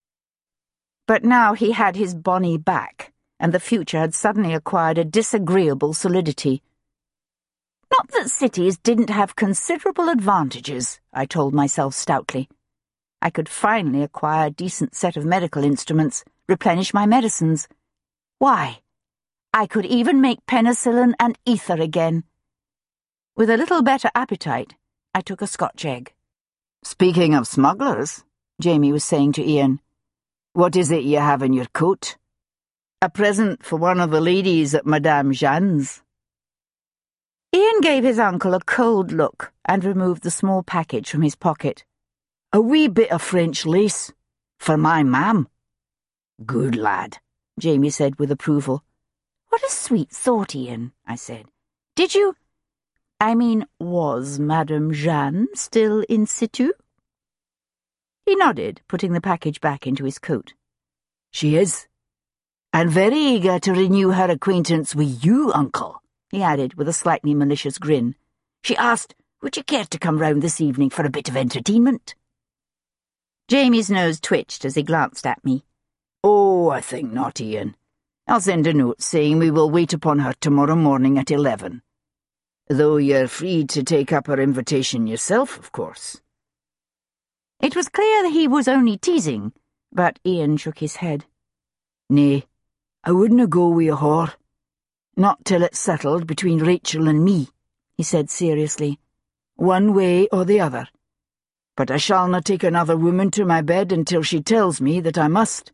But now he had his Bonnie back, and the future had suddenly acquired a disagreeable solidity. Not that cities didn't have considerable advantages, I told myself stoutly. I could finally acquire a decent set of medical instruments, replenish my medicines. Why, I could even make penicillin and ether again. With a little better appetite, I took a Scotch egg. "Speaking of smugglers," Jamie was saying to Ian, What is it you have in your coat? A present for one of the ladies at Madame Jeanne's. Ian gave his uncle a cold look and removed the small package from his pocket. A wee bit of French lace. For my mam. Good lad, Jamie said with approval. What a sweet thought, Ian, I said. Did you... I mean, was Madame Jeanne still in situ? He nodded, putting the package back into his coat. She is. And very eager to renew her acquaintance with you, uncle, he added with a slightly malicious grin. She asked, would you care to come round this evening for a bit of entertainment? Jamie's nose twitched as he glanced at me. Oh, I think not, Ian. I'll send a note saying we will wait upon her tomorrow morning at eleven. Though you're free to take up her invitation yourself, of course. It was clear that he was only teasing, but Ian shook his head. Nay, I wouldna go wi' a whore. Not till it's settled between Rachel and me, he said seriously. One way or the other. But I shall not take another woman to my bed until she tells me that I must.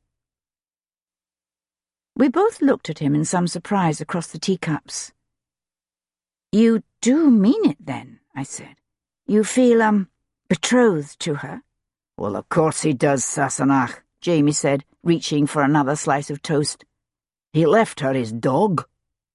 We both looked at him in some surprise across the teacups. You do mean it, then, I said. You feel, um, betrothed to her? Well, of course he does, Sassenach, Jamie said, reaching for another slice of toast. He left her his dog.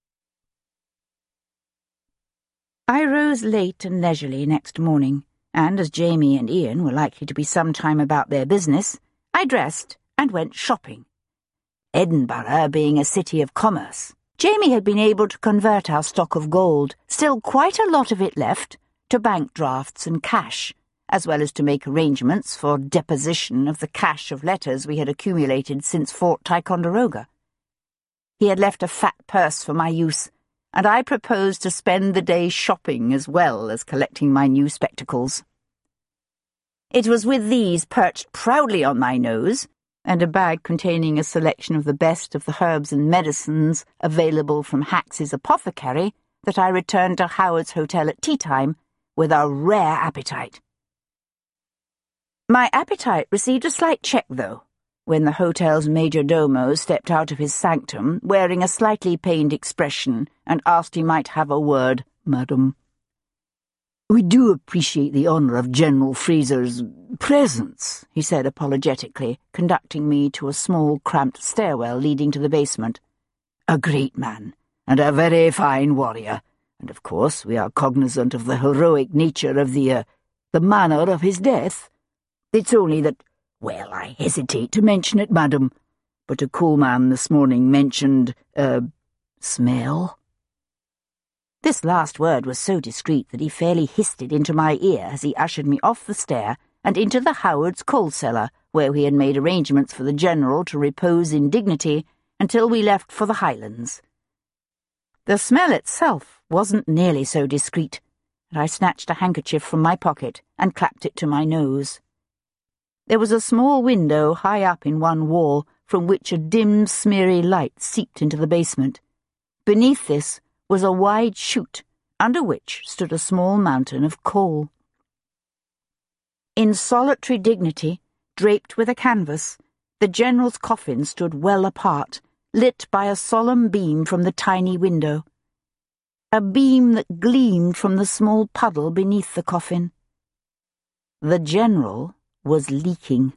I rose late and leisurely next morning, and as Jamie and Ian were likely to be some time about their business, I dressed and went shopping. Edinburgh being a city of commerce, Jamie had been able to convert our stock of gold, still quite a lot of it left, to bank drafts and cash, as well as to make arrangements for deposition of the cache of letters we had accumulated since Fort Ticonderoga. He had left a fat purse for my use, and I proposed to spend the day shopping as well as collecting my new spectacles. It was with these perched proudly on my nose, and a bag containing a selection of the best of the herbs and medicines available from Hax's apothecary, that I returned to Howard's Hotel at tea-time with a rare appetite. My appetite received a slight check, though, when the hotel's major domo stepped out of his sanctum wearing a slightly pained expression and asked he might have a word, madam. We do appreciate the honour of General Fraser's presence, he said apologetically, conducting me to a small, cramped stairwell leading to the basement. A great man, and a very fine warrior, and of course we are cognizant of the heroic nature of the, uh, the manner of his death. It's only that, well, I hesitate to mention it, madam, but a coalman this morning mentioned, uh, smell. This last word was so discreet that he fairly hissed it into my ear as he ushered me off the stair and into the Howard's coal cellar, where we had made arrangements for the General to repose in dignity until we left for the Highlands. The smell itself wasn't nearly so discreet, and I snatched a handkerchief from my pocket and clapped it to my nose. There was a small window high up in one wall from which a dim, smeary light seeped into the basement. Beneath this was a wide chute, under which stood a small mountain of coal. In solitary dignity, draped with a canvas, the General's coffin stood well apart, lit by a solemn beam from the tiny window. A beam that gleamed from the small puddle beneath the coffin. The General was leaking.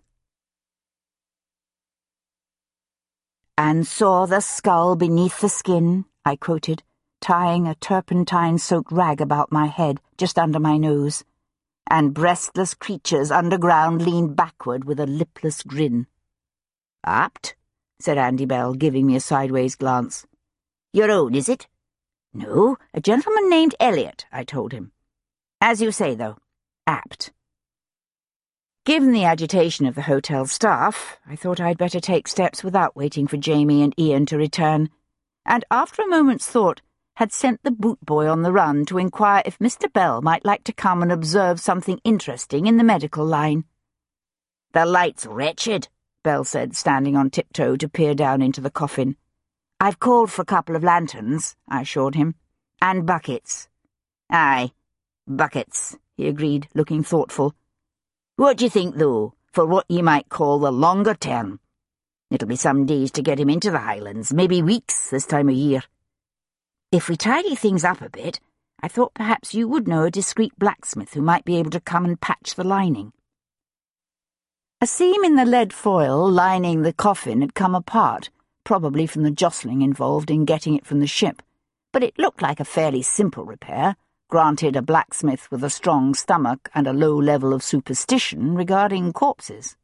"And saw the skull beneath the skin," I quoted, tying a turpentine-soaked rag about my head, just under my nose, and breastless creatures underground leaned backward with a lipless grin. "Apt," said Andy Bell, giving me a sideways glance. "Your own, is it?" "No, a gentleman named Elliot," I told him. "As you say, though, apt." Given the agitation of the hotel staff, I thought I'd better take steps without waiting for Jamie and Ian to return, and after a moment's thought, had sent the boot boy on the run to inquire if Mister Bell might like to come and observe something interesting in the medical line. "The light's wretched," Bell said, standing on tiptoe to peer down into the coffin. "I've called for a couple of lanterns," I assured him. "And buckets." "Aye, buckets," he agreed, looking thoughtful. "What do you think, though, for what ye might call the longer term? It'll be some days to get him into the Highlands, maybe weeks this time of year. If we tidy things up a bit, I thought perhaps you would know a discreet blacksmith who might be able to come and patch the lining. A seam in the lead foil lining the coffin had come apart, probably from the jostling involved in getting it from the ship, but it looked like a fairly simple repair, granted a blacksmith with a strong stomach and a low level of superstition regarding corpses.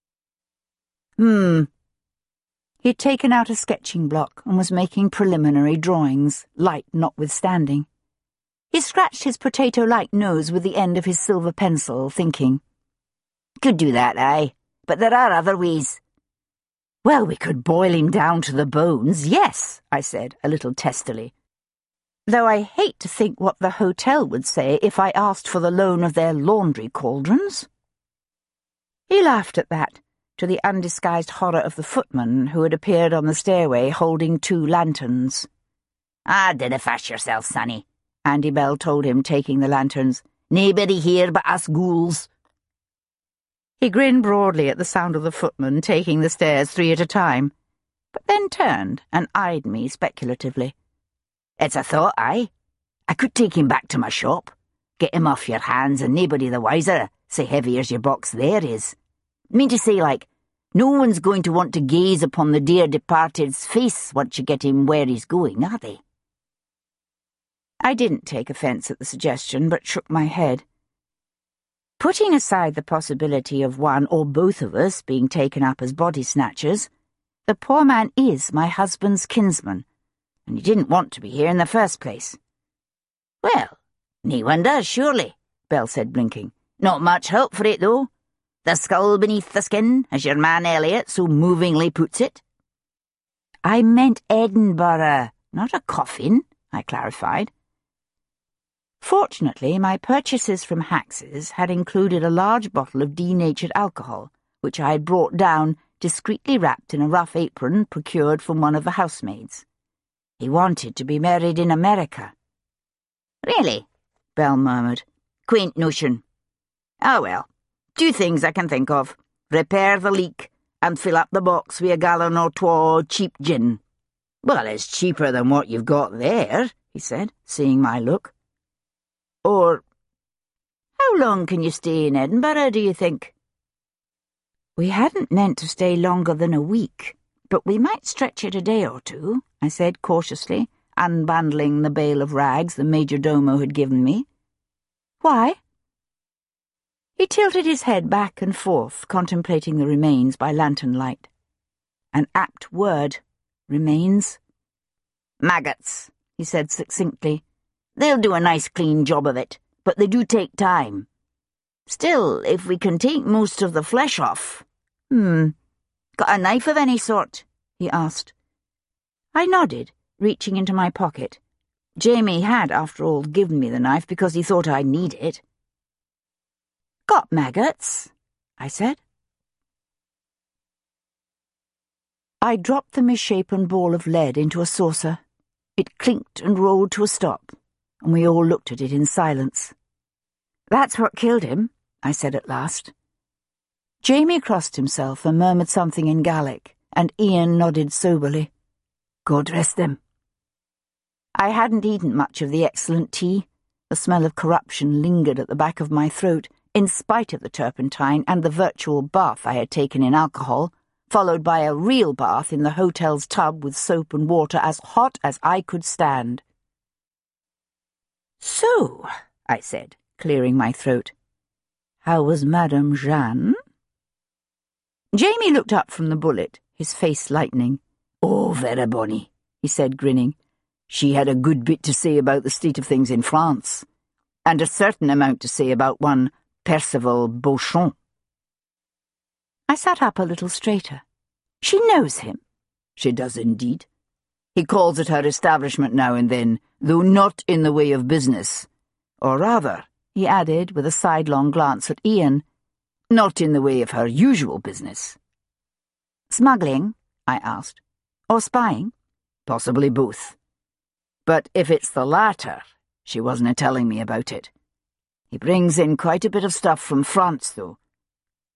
Hmm. He'd taken out a sketching block and was making preliminary drawings, light notwithstanding. He scratched his potato-like nose with the end of his silver pencil, thinking, "Could do that, aye, but there are other ways." "Well, we could boil him down to the bones, yes," I said, a little testily. Though I hate to think what the hotel would say if I asked for the loan of their laundry cauldrons. He laughed at that, to the undisguised horror of the footman who had appeared on the stairway holding two lanterns. "Ah, dinna fash yourself, sonny," Andy Bell told him, taking the lanterns. "Naebody here but us ghouls." He grinned broadly at the sound of the footman taking the stairs three at a time, but then turned and eyed me speculatively. "It's a thought, aye. I could take him back to my shop, get him off your hands and naebody the wiser, sae heavy as your box there is. Mean to say, like, no one's going to want to gaze upon the dear departed's face once you get him where he's going, are they?" I didn't take offence at the suggestion, but shook my head. Putting aside the possibility of one or both of us being taken up as body snatchers, the poor man is my husband's kinsman, and he didn't want to be here in the first place. "Well, nae one does, surely," Bell said, blinking. "Not much help for it, though. The skull beneath the skin, as your man Elliot so movingly puts it." "I meant Edinburgh, not a coffin," I clarified. Fortunately, my purchases from Hax's had included a large bottle of denatured alcohol, which I had brought down, discreetly wrapped in a rough apron procured from one of the housemaids. He wanted to be married in America. "Really?" Bell murmured. "Quaint notion. Ah, well, two things I can think of. Repair the leak and fill up the box with a gallon or twa of cheap gin." "Well, it's cheaper than what you've got there," he said, seeing my look. "Or, how long can you stay in Edinburgh, do you think?" "We hadn't meant to stay longer than a week, but we might stretch it a day or two," I said cautiously, unbundling the bale of rags the majordomo had given me. "Why?" He tilted his head back and forth, contemplating the remains by lantern light. An apt word, remains. "Maggots," he said succinctly. "They'll do a nice clean job of it, but they do take time. Still, if we can take most of the flesh off—" "Hmm. Got a knife of any sort?" he asked. I nodded, reaching into my pocket. Jamie had, after all, given me the knife because he thought I'd need it. "Got maggots," I said. I dropped the misshapen ball of lead into a saucer. It clinked and rolled to a stop, and we all looked at it in silence. "That's what killed him," I said at last. Jamie crossed himself and murmured something in Gaelic, and Ian nodded soberly. "God rest him." I hadn't eaten much of the excellent tea. The smell of corruption lingered at the back of my throat, in spite of the turpentine and the virtual bath I had taken in alcohol, followed by a real bath in the hotel's tub with soap and water as hot as I could stand. "So," I said, clearing my throat, "how was Madame Jeanne?" Jamie looked up from the bullet, his face lightening. "Oh, very bonny," he said, grinning. "She had a good bit to say about the state of things in France, and a certain amount to say about one Percival Beauchamp." I sat up a little straighter. "She knows him?" "She does indeed. He calls at her establishment now and then, though not in the way of business. Or rather," he added, with a sidelong glance at Ian, "not in the way of her usual business." "Smuggling?" I asked. "Or spying?" "Possibly both. But if it's the latter, she wasn't a-telling me about it. He brings in quite a bit of stuff from France, though.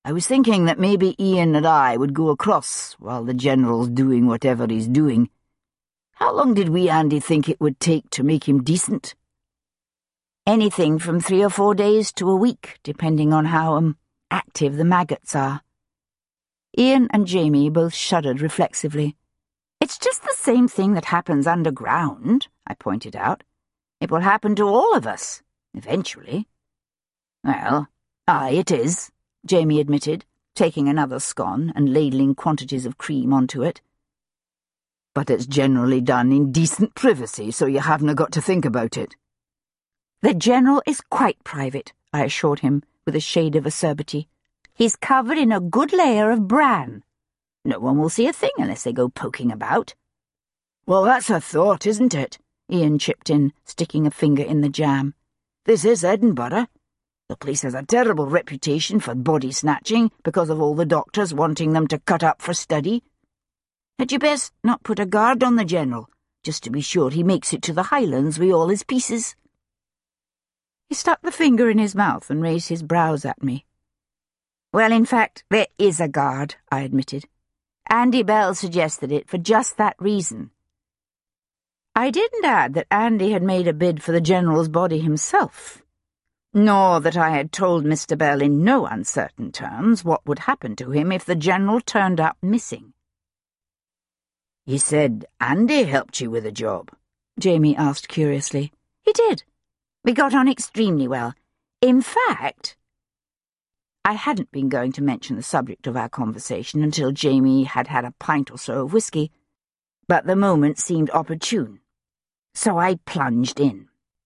I was thinking that maybe Ian and I would go across while the General's doing whatever he's doing. How long did we Andy think it would take to make him decent? Anything from three or four days to a week, depending on how um, active the maggots are. Ian and Jamie both shuddered reflexively. It's just the same thing that happens underground, I pointed out. It will happen to all of us, eventually. Well, aye, it is, Jamie admitted, taking another scone and ladling quantities of cream onto it. But it's generally done in decent privacy, so you haven't got to think about it. The General is quite private, I assured him, with a shade of acerbity. He's covered in a good layer of bran. No one will see a thing unless they go poking about. Well, that's a thought, isn't it? Ian chipped in, sticking a finger in the jam. This is Edinburgh. The place has a terrible reputation for body snatching because of all the doctors wanting them to cut up for study. Had you best not put a guard on the General, just to be sure he makes it to the Highlands with all his pieces? He stuck the finger in his mouth and raised his brows at me. Well, in fact, there is a guard, I admitted. Andy Bell suggested it for just that reason. I didn't add that Andy had made a bid for the General's body himself, nor that I had told Mister Bell in no uncertain terms what would happen to him if the General turned up missing. "You said Andy helped you with the job?" Jamie asked curiously. He did. We got on extremely well. In fact, I hadn't been going to mention the subject of our conversation until Jamie had had a pint or so of whiskey, but the moment seemed opportune, so I plunged in.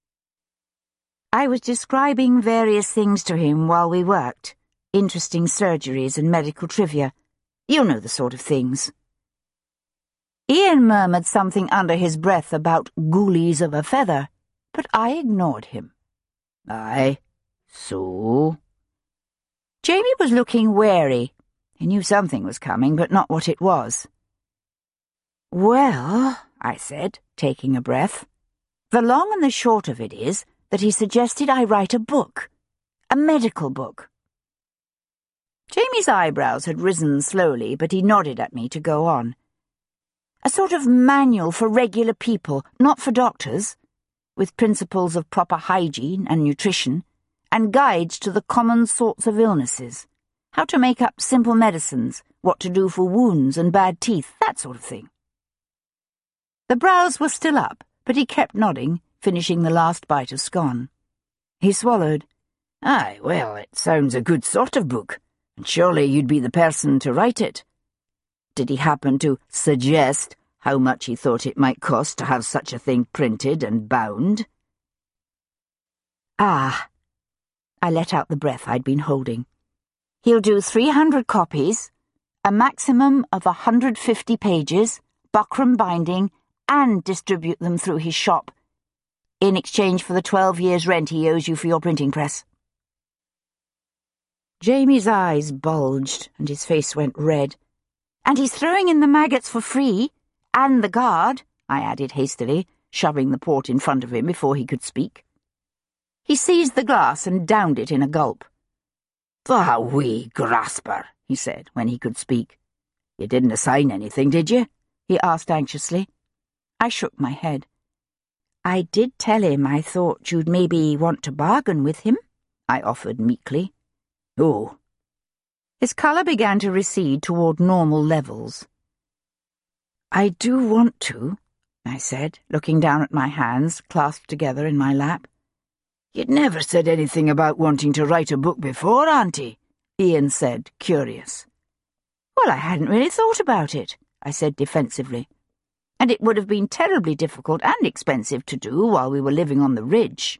I was describing various things to him while we worked, interesting surgeries and medical trivia. You know the sort of things. Ian murmured something under his breath about ghoulies of a feather, but I ignored him. Aye, so? Jamie was looking wary. He knew something was coming, but not what it was. Well, I said, taking a breath, the long and the short of it is that he suggested I write a book, a medical book. Jamie's eyebrows had risen slowly, but he nodded at me to go on. A sort of manual for regular people, not for doctors, with principles of proper hygiene and nutrition, and guides to the common sorts of illnesses, how to make up simple medicines, what to do for wounds and bad teeth, that sort of thing. The brows were still up, but he kept nodding, finishing the last bite of scone. He swallowed. Aye, well, it sounds a good sort of book, and surely you'd be the person to write it. Did he happen to suggest how much he thought it might cost to have such a thing printed and bound? Ah, I let out the breath I'd been holding. He'll do three hundred copies, a maximum of a hundred fifty pages, buckram binding, and distribute them through his shop, in exchange for the twelve years' rent he owes you for your printing press. Jamie's eyes bulged, and his face went red. And he's throwing in the maggots for free, and the guard, I added hastily, shoving the port in front of him before he could speak. He seized the glass and downed it in a gulp. "The wee grasper," he said, when he could speak. "You didn't assign anything, did you?" he asked anxiously. I shook my head. I did tell him I thought you'd maybe want to bargain with him, I offered meekly. Oh. His colour began to recede toward normal levels. I do want to, I said, looking down at my hands clasped together in my lap. You'd never said anything about wanting to write a book before, Auntie, Ian said, curious. Well, I hadn't really thought about it, I said defensively. And it would have been terribly difficult and expensive to do while we were living on the ridge.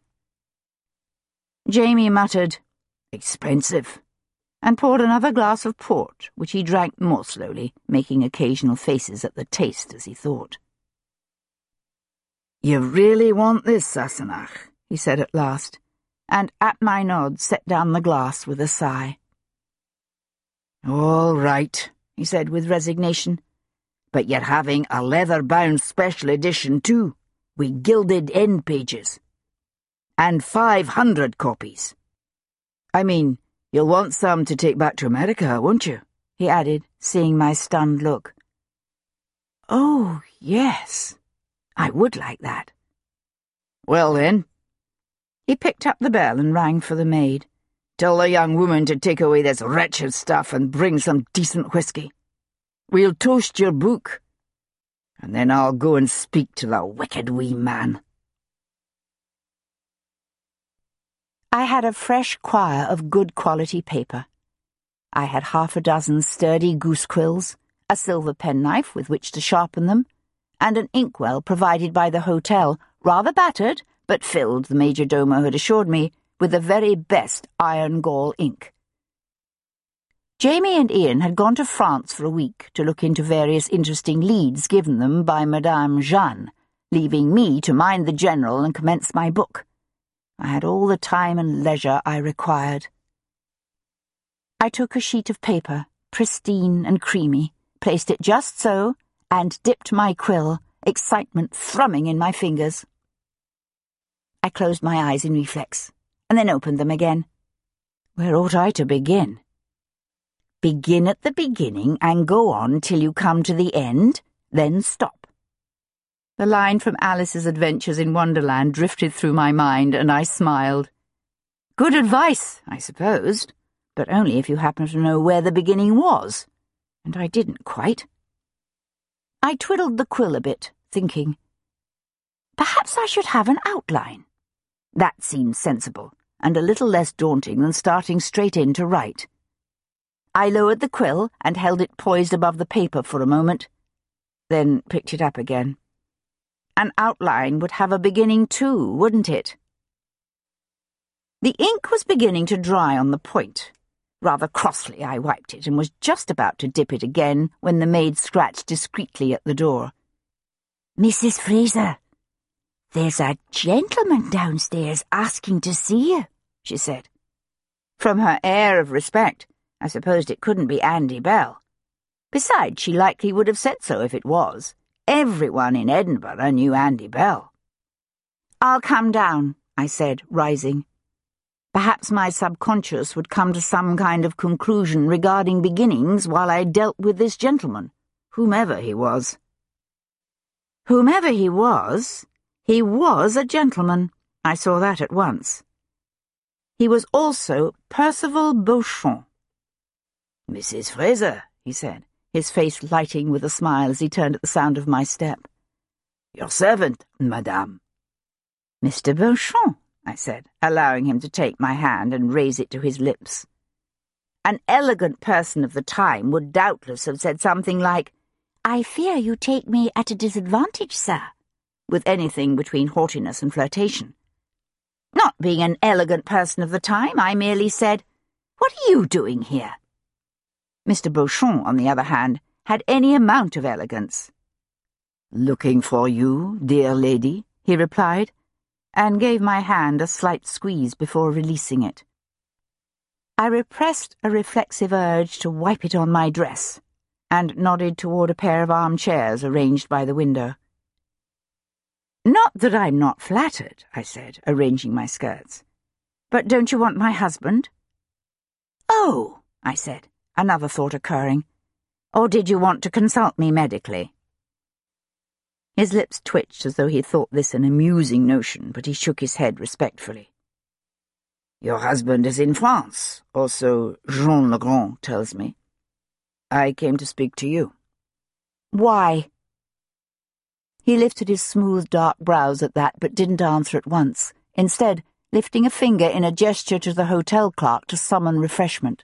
Jamie muttered, "Expensive," and poured another glass of port, which he drank more slowly, making occasional faces at the taste as he thought. "You really want this, Sassenach?" he said at last, and at my nod set down the glass with a sigh. "All right," he said with resignation. "But you're having a leather-bound special edition too, with gilded end pages. And five hundred copies. I mean, You'll want some to take back to America, won't you? He added, seeing my stunned look. Oh, yes. I would like that. Well, then. He picked up the bell and rang for the maid. Tell the young woman to take away this wretched stuff and bring some decent whiskey. We'll toast your book, and then I'll go and speak to the wicked wee man. I had a fresh quire of good quality paper. I had half a dozen sturdy goose quills, a silver penknife with which to sharpen them, and an inkwell provided by the hotel, rather battered, but filled, the major domo had assured me, with the very best iron gall ink. Jamie and Ian had gone to France for a week to look into various interesting leads given them by Madame Jeanne, leaving me to mind the General and commence my book. I had all the time and leisure I required. I took a sheet of paper, pristine and creamy, placed it just so, and dipped my quill, excitement thrumming in my fingers. I closed my eyes in reflex, and then opened them again. Where ought I to begin? Begin at the beginning and go on till you come to the end, then stop. The line from Alice's Adventures in Wonderland drifted through my mind, and I smiled. Good advice, I supposed, but only if you happen to know where the beginning was, and I didn't quite. I twiddled the quill a bit, thinking, perhaps I should have an outline. That seemed sensible, and a little less daunting than starting straight in to write. I lowered the quill and held it poised above the paper for a moment, then picked it up again. An outline would have a beginning too, wouldn't it? The ink was beginning to dry on the point. Rather crossly I wiped it and was just about to dip it again when the maid scratched discreetly at the door. Missus Fraser, there's a gentleman downstairs asking to see you, she said. From her air of respect, I supposed it couldn't be Andy Bell. Besides, she likely would have said so if it was. Everyone in Edinburgh knew Andy Bell. I'll come down, I said, rising. Perhaps my subconscious would come to some kind of conclusion regarding beginnings while I dealt with this gentleman, whomever he was. Whomever he was, he was a gentleman. I saw that at once. He was also Percival Beauchamp. Missus Fraser, he said, his face lighting with a smile as he turned at the sound of my step. Your servant, madame. Mister Beauchamp, I said, allowing him to take my hand and raise it to his lips. An elegant person of the time would doubtless have said something like, I fear you take me at a disadvantage, sir, with anything between haughtiness and flirtation. Not being an elegant person of the time, I merely said, What are you doing here? Mister Beauchamp, on the other hand, had any amount of elegance. Looking for you, dear lady, he replied, and gave my hand a slight squeeze before releasing it. I repressed a reflexive urge to wipe it on my dress, and nodded toward a pair of armchairs arranged by the window. Not that I'm not flattered, I said, arranging my skirts. But don't you want my husband? Oh, I said, another thought occurring. Or did you want to consult me medically? His lips twitched as though he thought this an amusing notion, but he shook his head respectfully. Your husband is in France, also Jean Legrand tells me. I came to speak to you. Why? He lifted his smooth dark brows at that, but didn't answer at once, instead lifting a finger in a gesture to the hotel clerk to summon refreshment.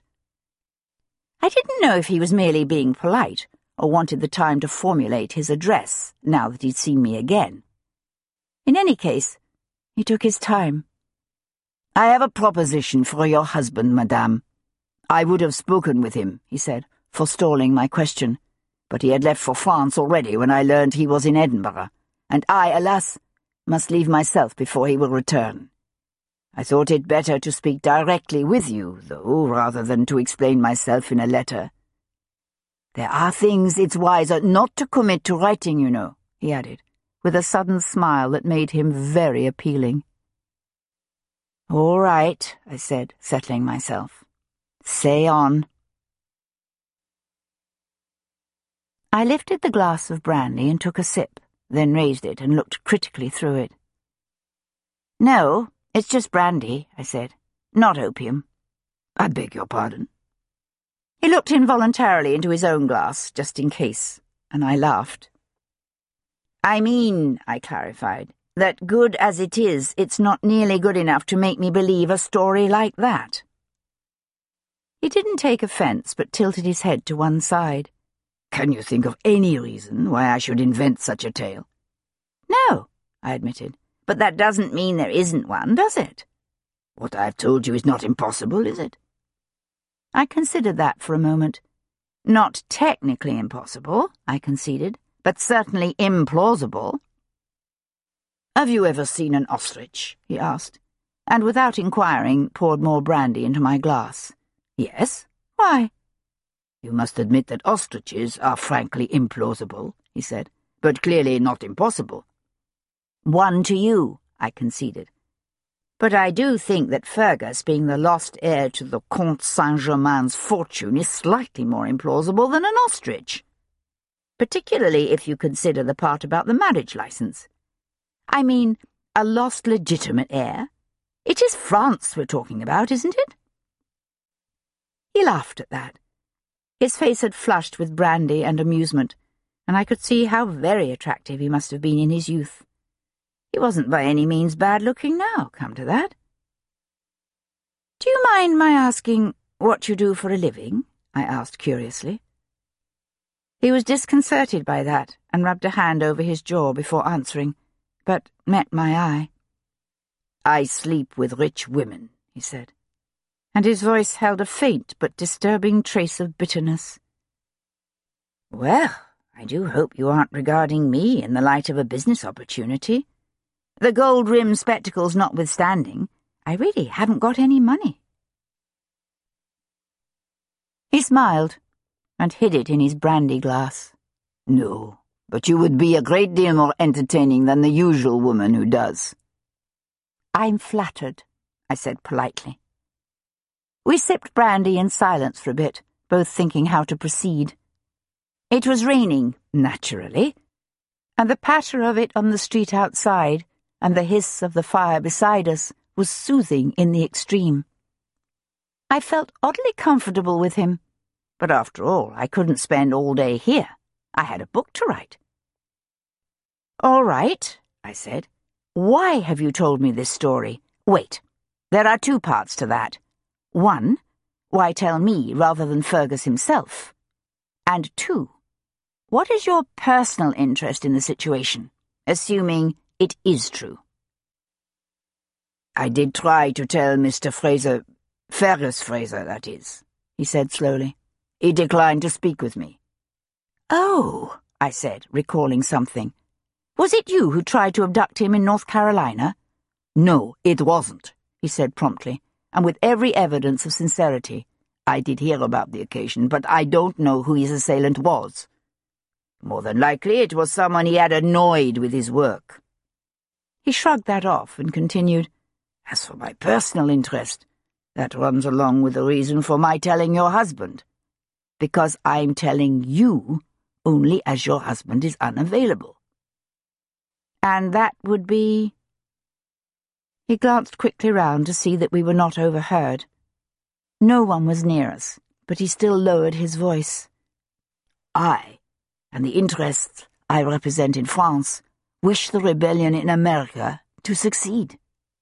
I didn't know if he was merely being polite, or wanted the time to formulate his address, now that he'd seen me again. In any case, he took his time. I have a proposition for your husband, madame. I would have spoken with him, he said, forestalling my question, but he had left for France already when I learned he was in Edinburgh, and I, alas, must leave myself before he will return. I thought it better to speak directly with you, though, rather than to explain myself in a letter. There are things it's wiser not to commit to writing, you know, he added, with a sudden smile that made him very appealing. All right, I said, settling myself. Say on. I lifted the glass of brandy and took a sip, then raised it and looked critically through it. No, it's just brandy, I said. Not opium. I beg your pardon. He looked involuntarily into his own glass, just in case, and I laughed. I mean, I clarified, that good as it is, it's not nearly good enough to make me believe a story like that. He didn't take offence, but tilted his head to one side. Can you think of any reason why I should invent such a tale? No, I admitted, but that doesn't mean there isn't one, does it? What I've told you is not impossible, is it? I considered that for a moment. Not technically impossible, I conceded, but certainly implausible. Have you ever seen an ostrich? He asked, and without inquiring poured more brandy into my glass. Yes. Why? You must admit that ostriches are frankly implausible, he said, but clearly not impossible. One to you, I conceded. But I do think that Fergus being the lost heir to the Comte Saint-Germain's fortune is slightly more implausible than an ostrich. Particularly if you consider the part about the marriage license. I mean, a lost legitimate heir. It is France we're talking about, isn't it? He laughed at that. His face had flushed with brandy and amusement, and I could see how very attractive he must have been in his youth. He wasn't by any means bad-looking now, come to that. Do you mind my asking what you do for a living? I asked curiously. He was disconcerted by that and rubbed a hand over his jaw before answering, but met my eye. I sleep with rich women, he said, and his voice held a faint but disturbing trace of bitterness. Well, I do hope you aren't regarding me in the light of a business opportunity. The gold-rimmed spectacles notwithstanding, I really haven't got any money. He smiled and hid it in his brandy glass. No, but you would be a great deal more entertaining than the usual woman who does. I'm flattered, I said politely. We sipped brandy in silence for a bit, both thinking how to proceed. It was raining, naturally, and the patter of it on the street outside and the hiss of the fire beside us was soothing in the extreme. I felt oddly comfortable with him, but after all, I couldn't spend all day here. I had a book to write. All right, I said. Why have you told me this story? Wait, there are two parts to that. One, why tell me rather than Fergus himself? And two, what is your personal interest in the situation, assuming it is true? I did try to tell Mister Fraser, Fergus Fraser, that is, he said slowly. He declined to speak with me. Oh, I said, recalling something. Was it you who tried to abduct him in North Carolina? No, it wasn't, he said promptly, and with every evidence of sincerity. I did hear about the occasion, but I don't know who his assailant was. More than likely it was someone he had annoyed with his work. He shrugged that off and continued, As for my personal interest, that runs along with the reason for my telling your husband. Because I'm telling you only as your husband is unavailable. And that would be... He glanced quickly round to see that we were not overheard. No one was near us, but he still lowered his voice. I, and the interests I represent in France, wish the rebellion in America to succeed.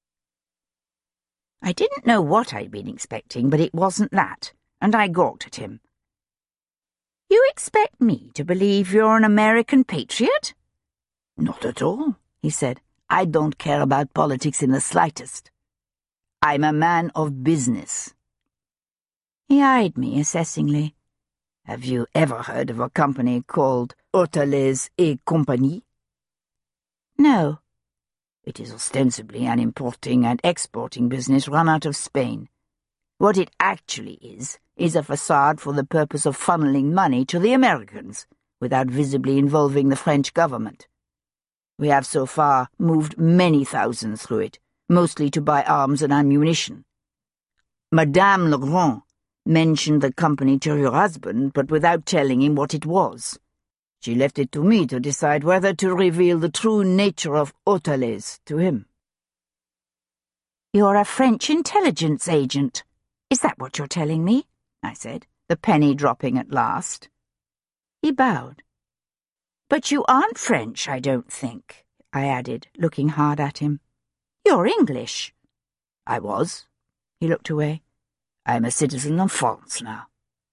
I didn't know what I'd been expecting, but it wasn't that, and I gawked at him. You expect me to believe you're an American patriot? Not at all, he said. I don't care about politics in the slightest. I'm a man of business. He eyed me assessingly. Have you ever heard of a company called Hôtels et Compagnie? No. It is ostensibly an importing and exporting business run out of Spain. What it actually is, is a facade for the purpose of funneling money to the Americans, without visibly involving the French government. We have so far moved many thousands through it, mostly to buy arms and ammunition. Madame Legrand mentioned the company to your husband, but without telling him what it was. She left it to me to decide whether to reveal the true nature of Hôtelets to him. You're a French intelligence agent. Is that what you're telling me? I said, the penny dropping at last. He bowed. But you aren't French, I don't think, I added, looking hard at him. You're English. I was. He looked away. I'm a citizen of France now.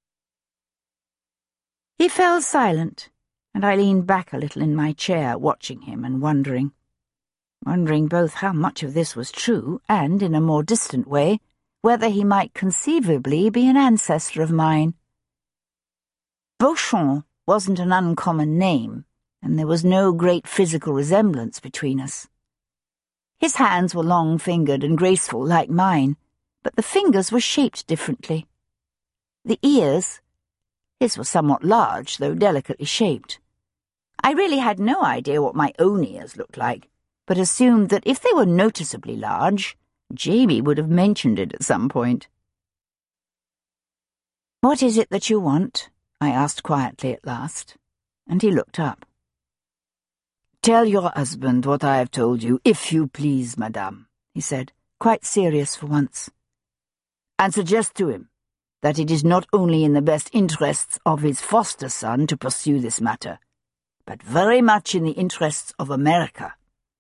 He fell silent, and I leaned back a little in my chair, watching him and wondering. Wondering both how much of this was true and, in a more distant way, whether he might conceivably be an ancestor of mine. Beauchamp wasn't an uncommon name, and there was no great physical resemblance between us. His hands were long-fingered and graceful like mine, but the fingers were shaped differently. The ears, his were somewhat large, though delicately shaped. I really had no idea what my own ears looked like, but assumed that if they were noticeably large, Jamie would have mentioned it at some point. "What is it that you want?" I asked quietly at last, and he looked up. "Tell your husband what I have told you, if you please, madame," he said, quite serious for once. "And suggest to him that it is not only in the best interests of his foster son to pursue this matter, but very much in the interests of America."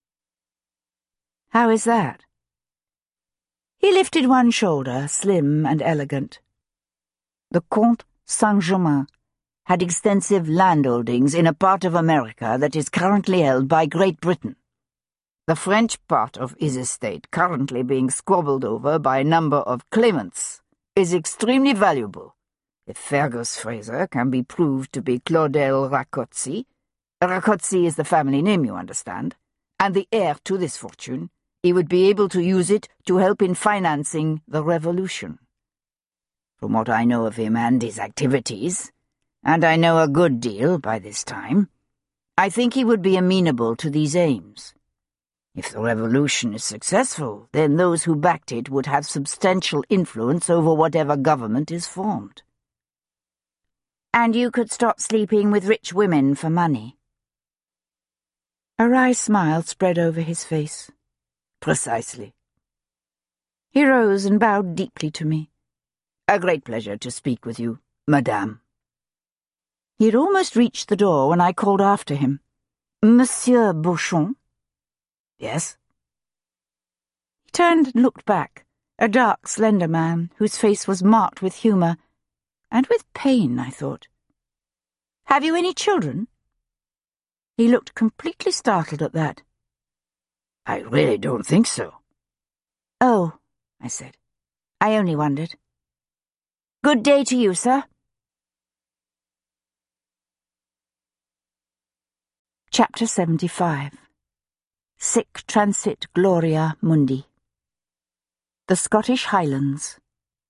"How is that?" He lifted one shoulder, slim and elegant. "The Comte Saint-Germain had extensive landholdings in a part of America that is currently held by Great Britain. The French part of his estate, currently being squabbled over by a number of claimants, is extremely valuable. If Fergus Fraser can be proved to be Claudel Racozzi, Racozzi is the family name, you understand, and the heir to this fortune, he would be able to use it to help in financing the revolution. From what I know of him and his activities, and I know a good deal by this time, I think he would be amenable to these aims. If the revolution is successful, then those who backed it would have substantial influence over whatever government is formed." "And you could stop sleeping with rich women for money?" A wry smile spread over his face. "Precisely." He rose and bowed deeply to me. "A great pleasure to speak with you, madame." He had almost reached the door when I called after him. "Monsieur Beauchamp?" "Yes?" He turned and looked back, a dark, slender man, whose face was marked with humour, and with pain, I thought. "Have you any children?" He looked completely startled at that. "I really don't think so." "Oh," I said. "I only wondered. Good day to you, sir." Chapter seventy-five. Sic transit gloria mundi. The Scottish Highlands.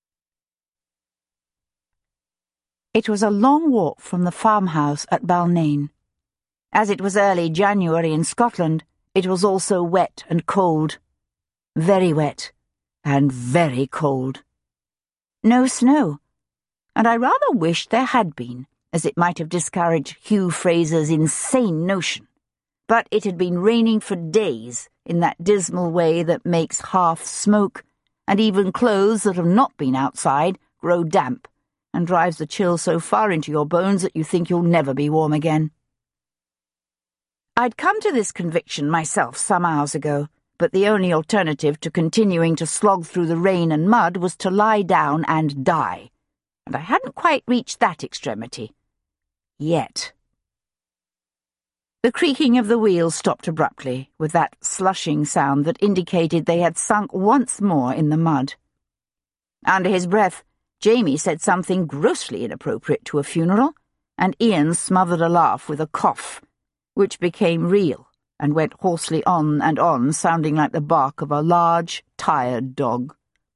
It was a long walk from the farmhouse at Balnain. As it was early January in Scotland, it was also wet and cold. Very wet and very cold. No snow, and I rather wished there had been, as it might have discouraged Hugh Fraser's insane notion. But it had been raining for days in that dismal way that makes hearths smoke, and even clothes that have not been outside grow damp, and drives the chill so far into your bones that you think you'll never be warm again. I'd come to this conviction myself some hours ago, but the only alternative to continuing to slog through the rain and mud was to lie down and die, and I hadn't quite reached that extremity. Yet. The creaking of the wheels stopped abruptly, with that slushing sound that indicated they had sunk once more in the mud. Under his breath, Jamie said something grossly inappropriate to a funeral, and Ian smothered a laugh with a cough, which became real and went hoarsely on and on, sounding like the bark of a large, tired dog.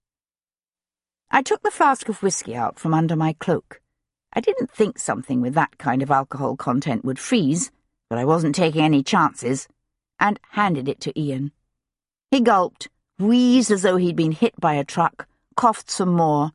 I took the flask of whiskey out from under my cloak. I didn't think something with that kind of alcohol content would freeze, but I wasn't taking any chances, and handed it to Ian. He gulped, wheezed as though he'd been hit by a truck, coughed some more,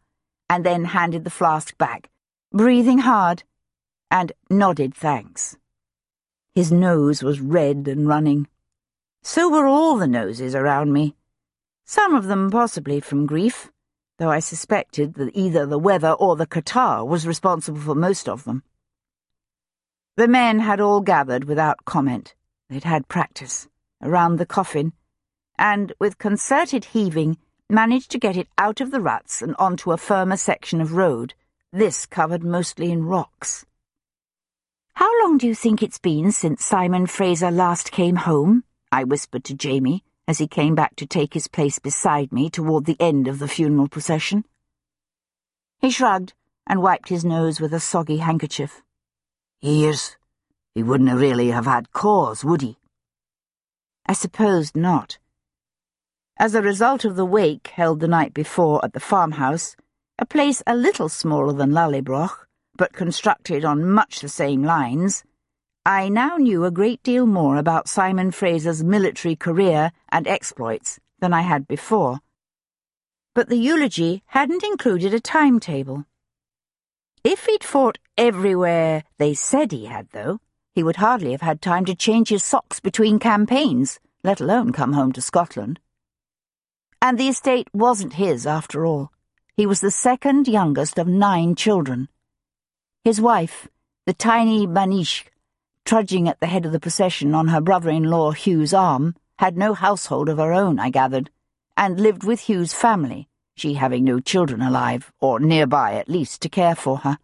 and then handed the flask back, breathing hard, and nodded thanks. His nose was red and running. So were all the noses around me, some of them possibly from grief, though I suspected that either the weather or the catarrh was responsible for most of them. The men had all gathered without comment. They'd had practice, around the coffin, and, with concerted heaving, managed to get it out of the ruts and onto a firmer section of road, this covered mostly in rocks. "How long do you think it's been since Simon Fraser last came home?" I whispered to Jamie as he came back to take his place beside me toward the end of the funeral procession. He shrugged and wiped his nose with a soggy handkerchief. "Years. He wouldn't really have had cause, would he?" I supposed not. As a result of the wake held the night before at the farmhouse, a place a little smaller than Lallybroch, but constructed on much the same lines, I now knew a great deal more about Simon Fraser's military career and exploits than I had before. But the eulogy hadn't included a timetable. If he'd fought everywhere they said he had, though, he would hardly have had time to change his socks between campaigns, let alone come home to Scotland. And the estate wasn't his, after all. He was the second youngest of nine children. His wife, the tiny Banishk, trudging at the head of the procession on her brother-in-law Hugh's arm, had no household of her own, I gathered, and lived with Hugh's family, she having no children alive, or nearby at least, to care for her.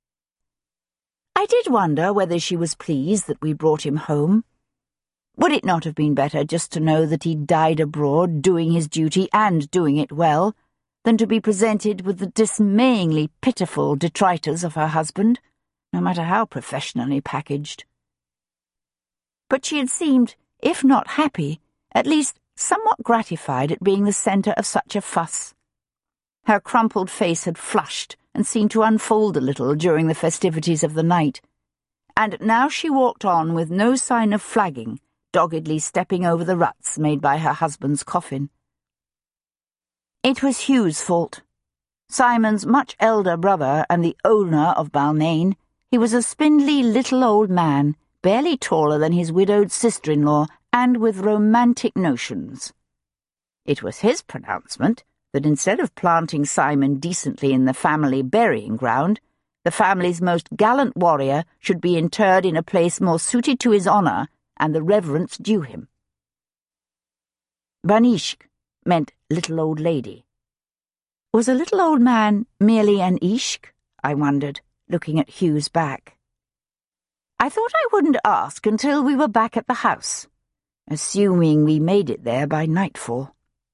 I did wonder whether she was pleased that we brought him home. Would it not have been better just to know that he'd died abroad, doing his duty and doing it well, than to be presented with the dismayingly pitiful detritus of her husband, no matter how professionally packaged? But she had seemed, if not happy, at least somewhat gratified at being the centre of such a fuss. Her crumpled face had flushed and seemed to unfold a little during the festivities of the night, and now she walked on with no sign of flagging, doggedly stepping over the ruts made by her husband's coffin. It was Hugh's fault. Simon's much elder brother and the owner of Balmain, he was a spindly little old man, barely taller than his widowed sister-in-law, and with romantic notions. It was his pronouncement that instead of planting Simon decently in the family burying ground, the family's most gallant warrior should be interred in a place more suited to his honour and the reverence due him. Banishk meant little old lady. Was a little old man merely an ishk? I wondered, looking at Hugh's back. I thought I wouldn't ask until we were back at the house, assuming we made it there by nightfall.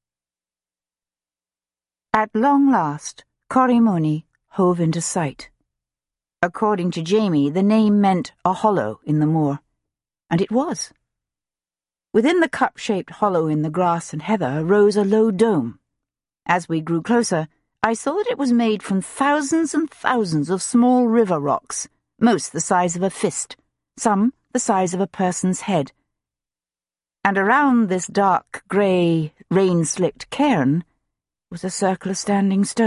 At long last, Corrimony hove into sight. According to Jamie, the name meant a hollow in the moor, and it was. Within the cup-shaped hollow in the grass and heather rose a low dome. As we grew closer, I saw that it was made from thousands and thousands of small river rocks, most the size of a fist, some the size of a person's head. And around this dark, grey, rain-slicked cairn was a circle of standing stones.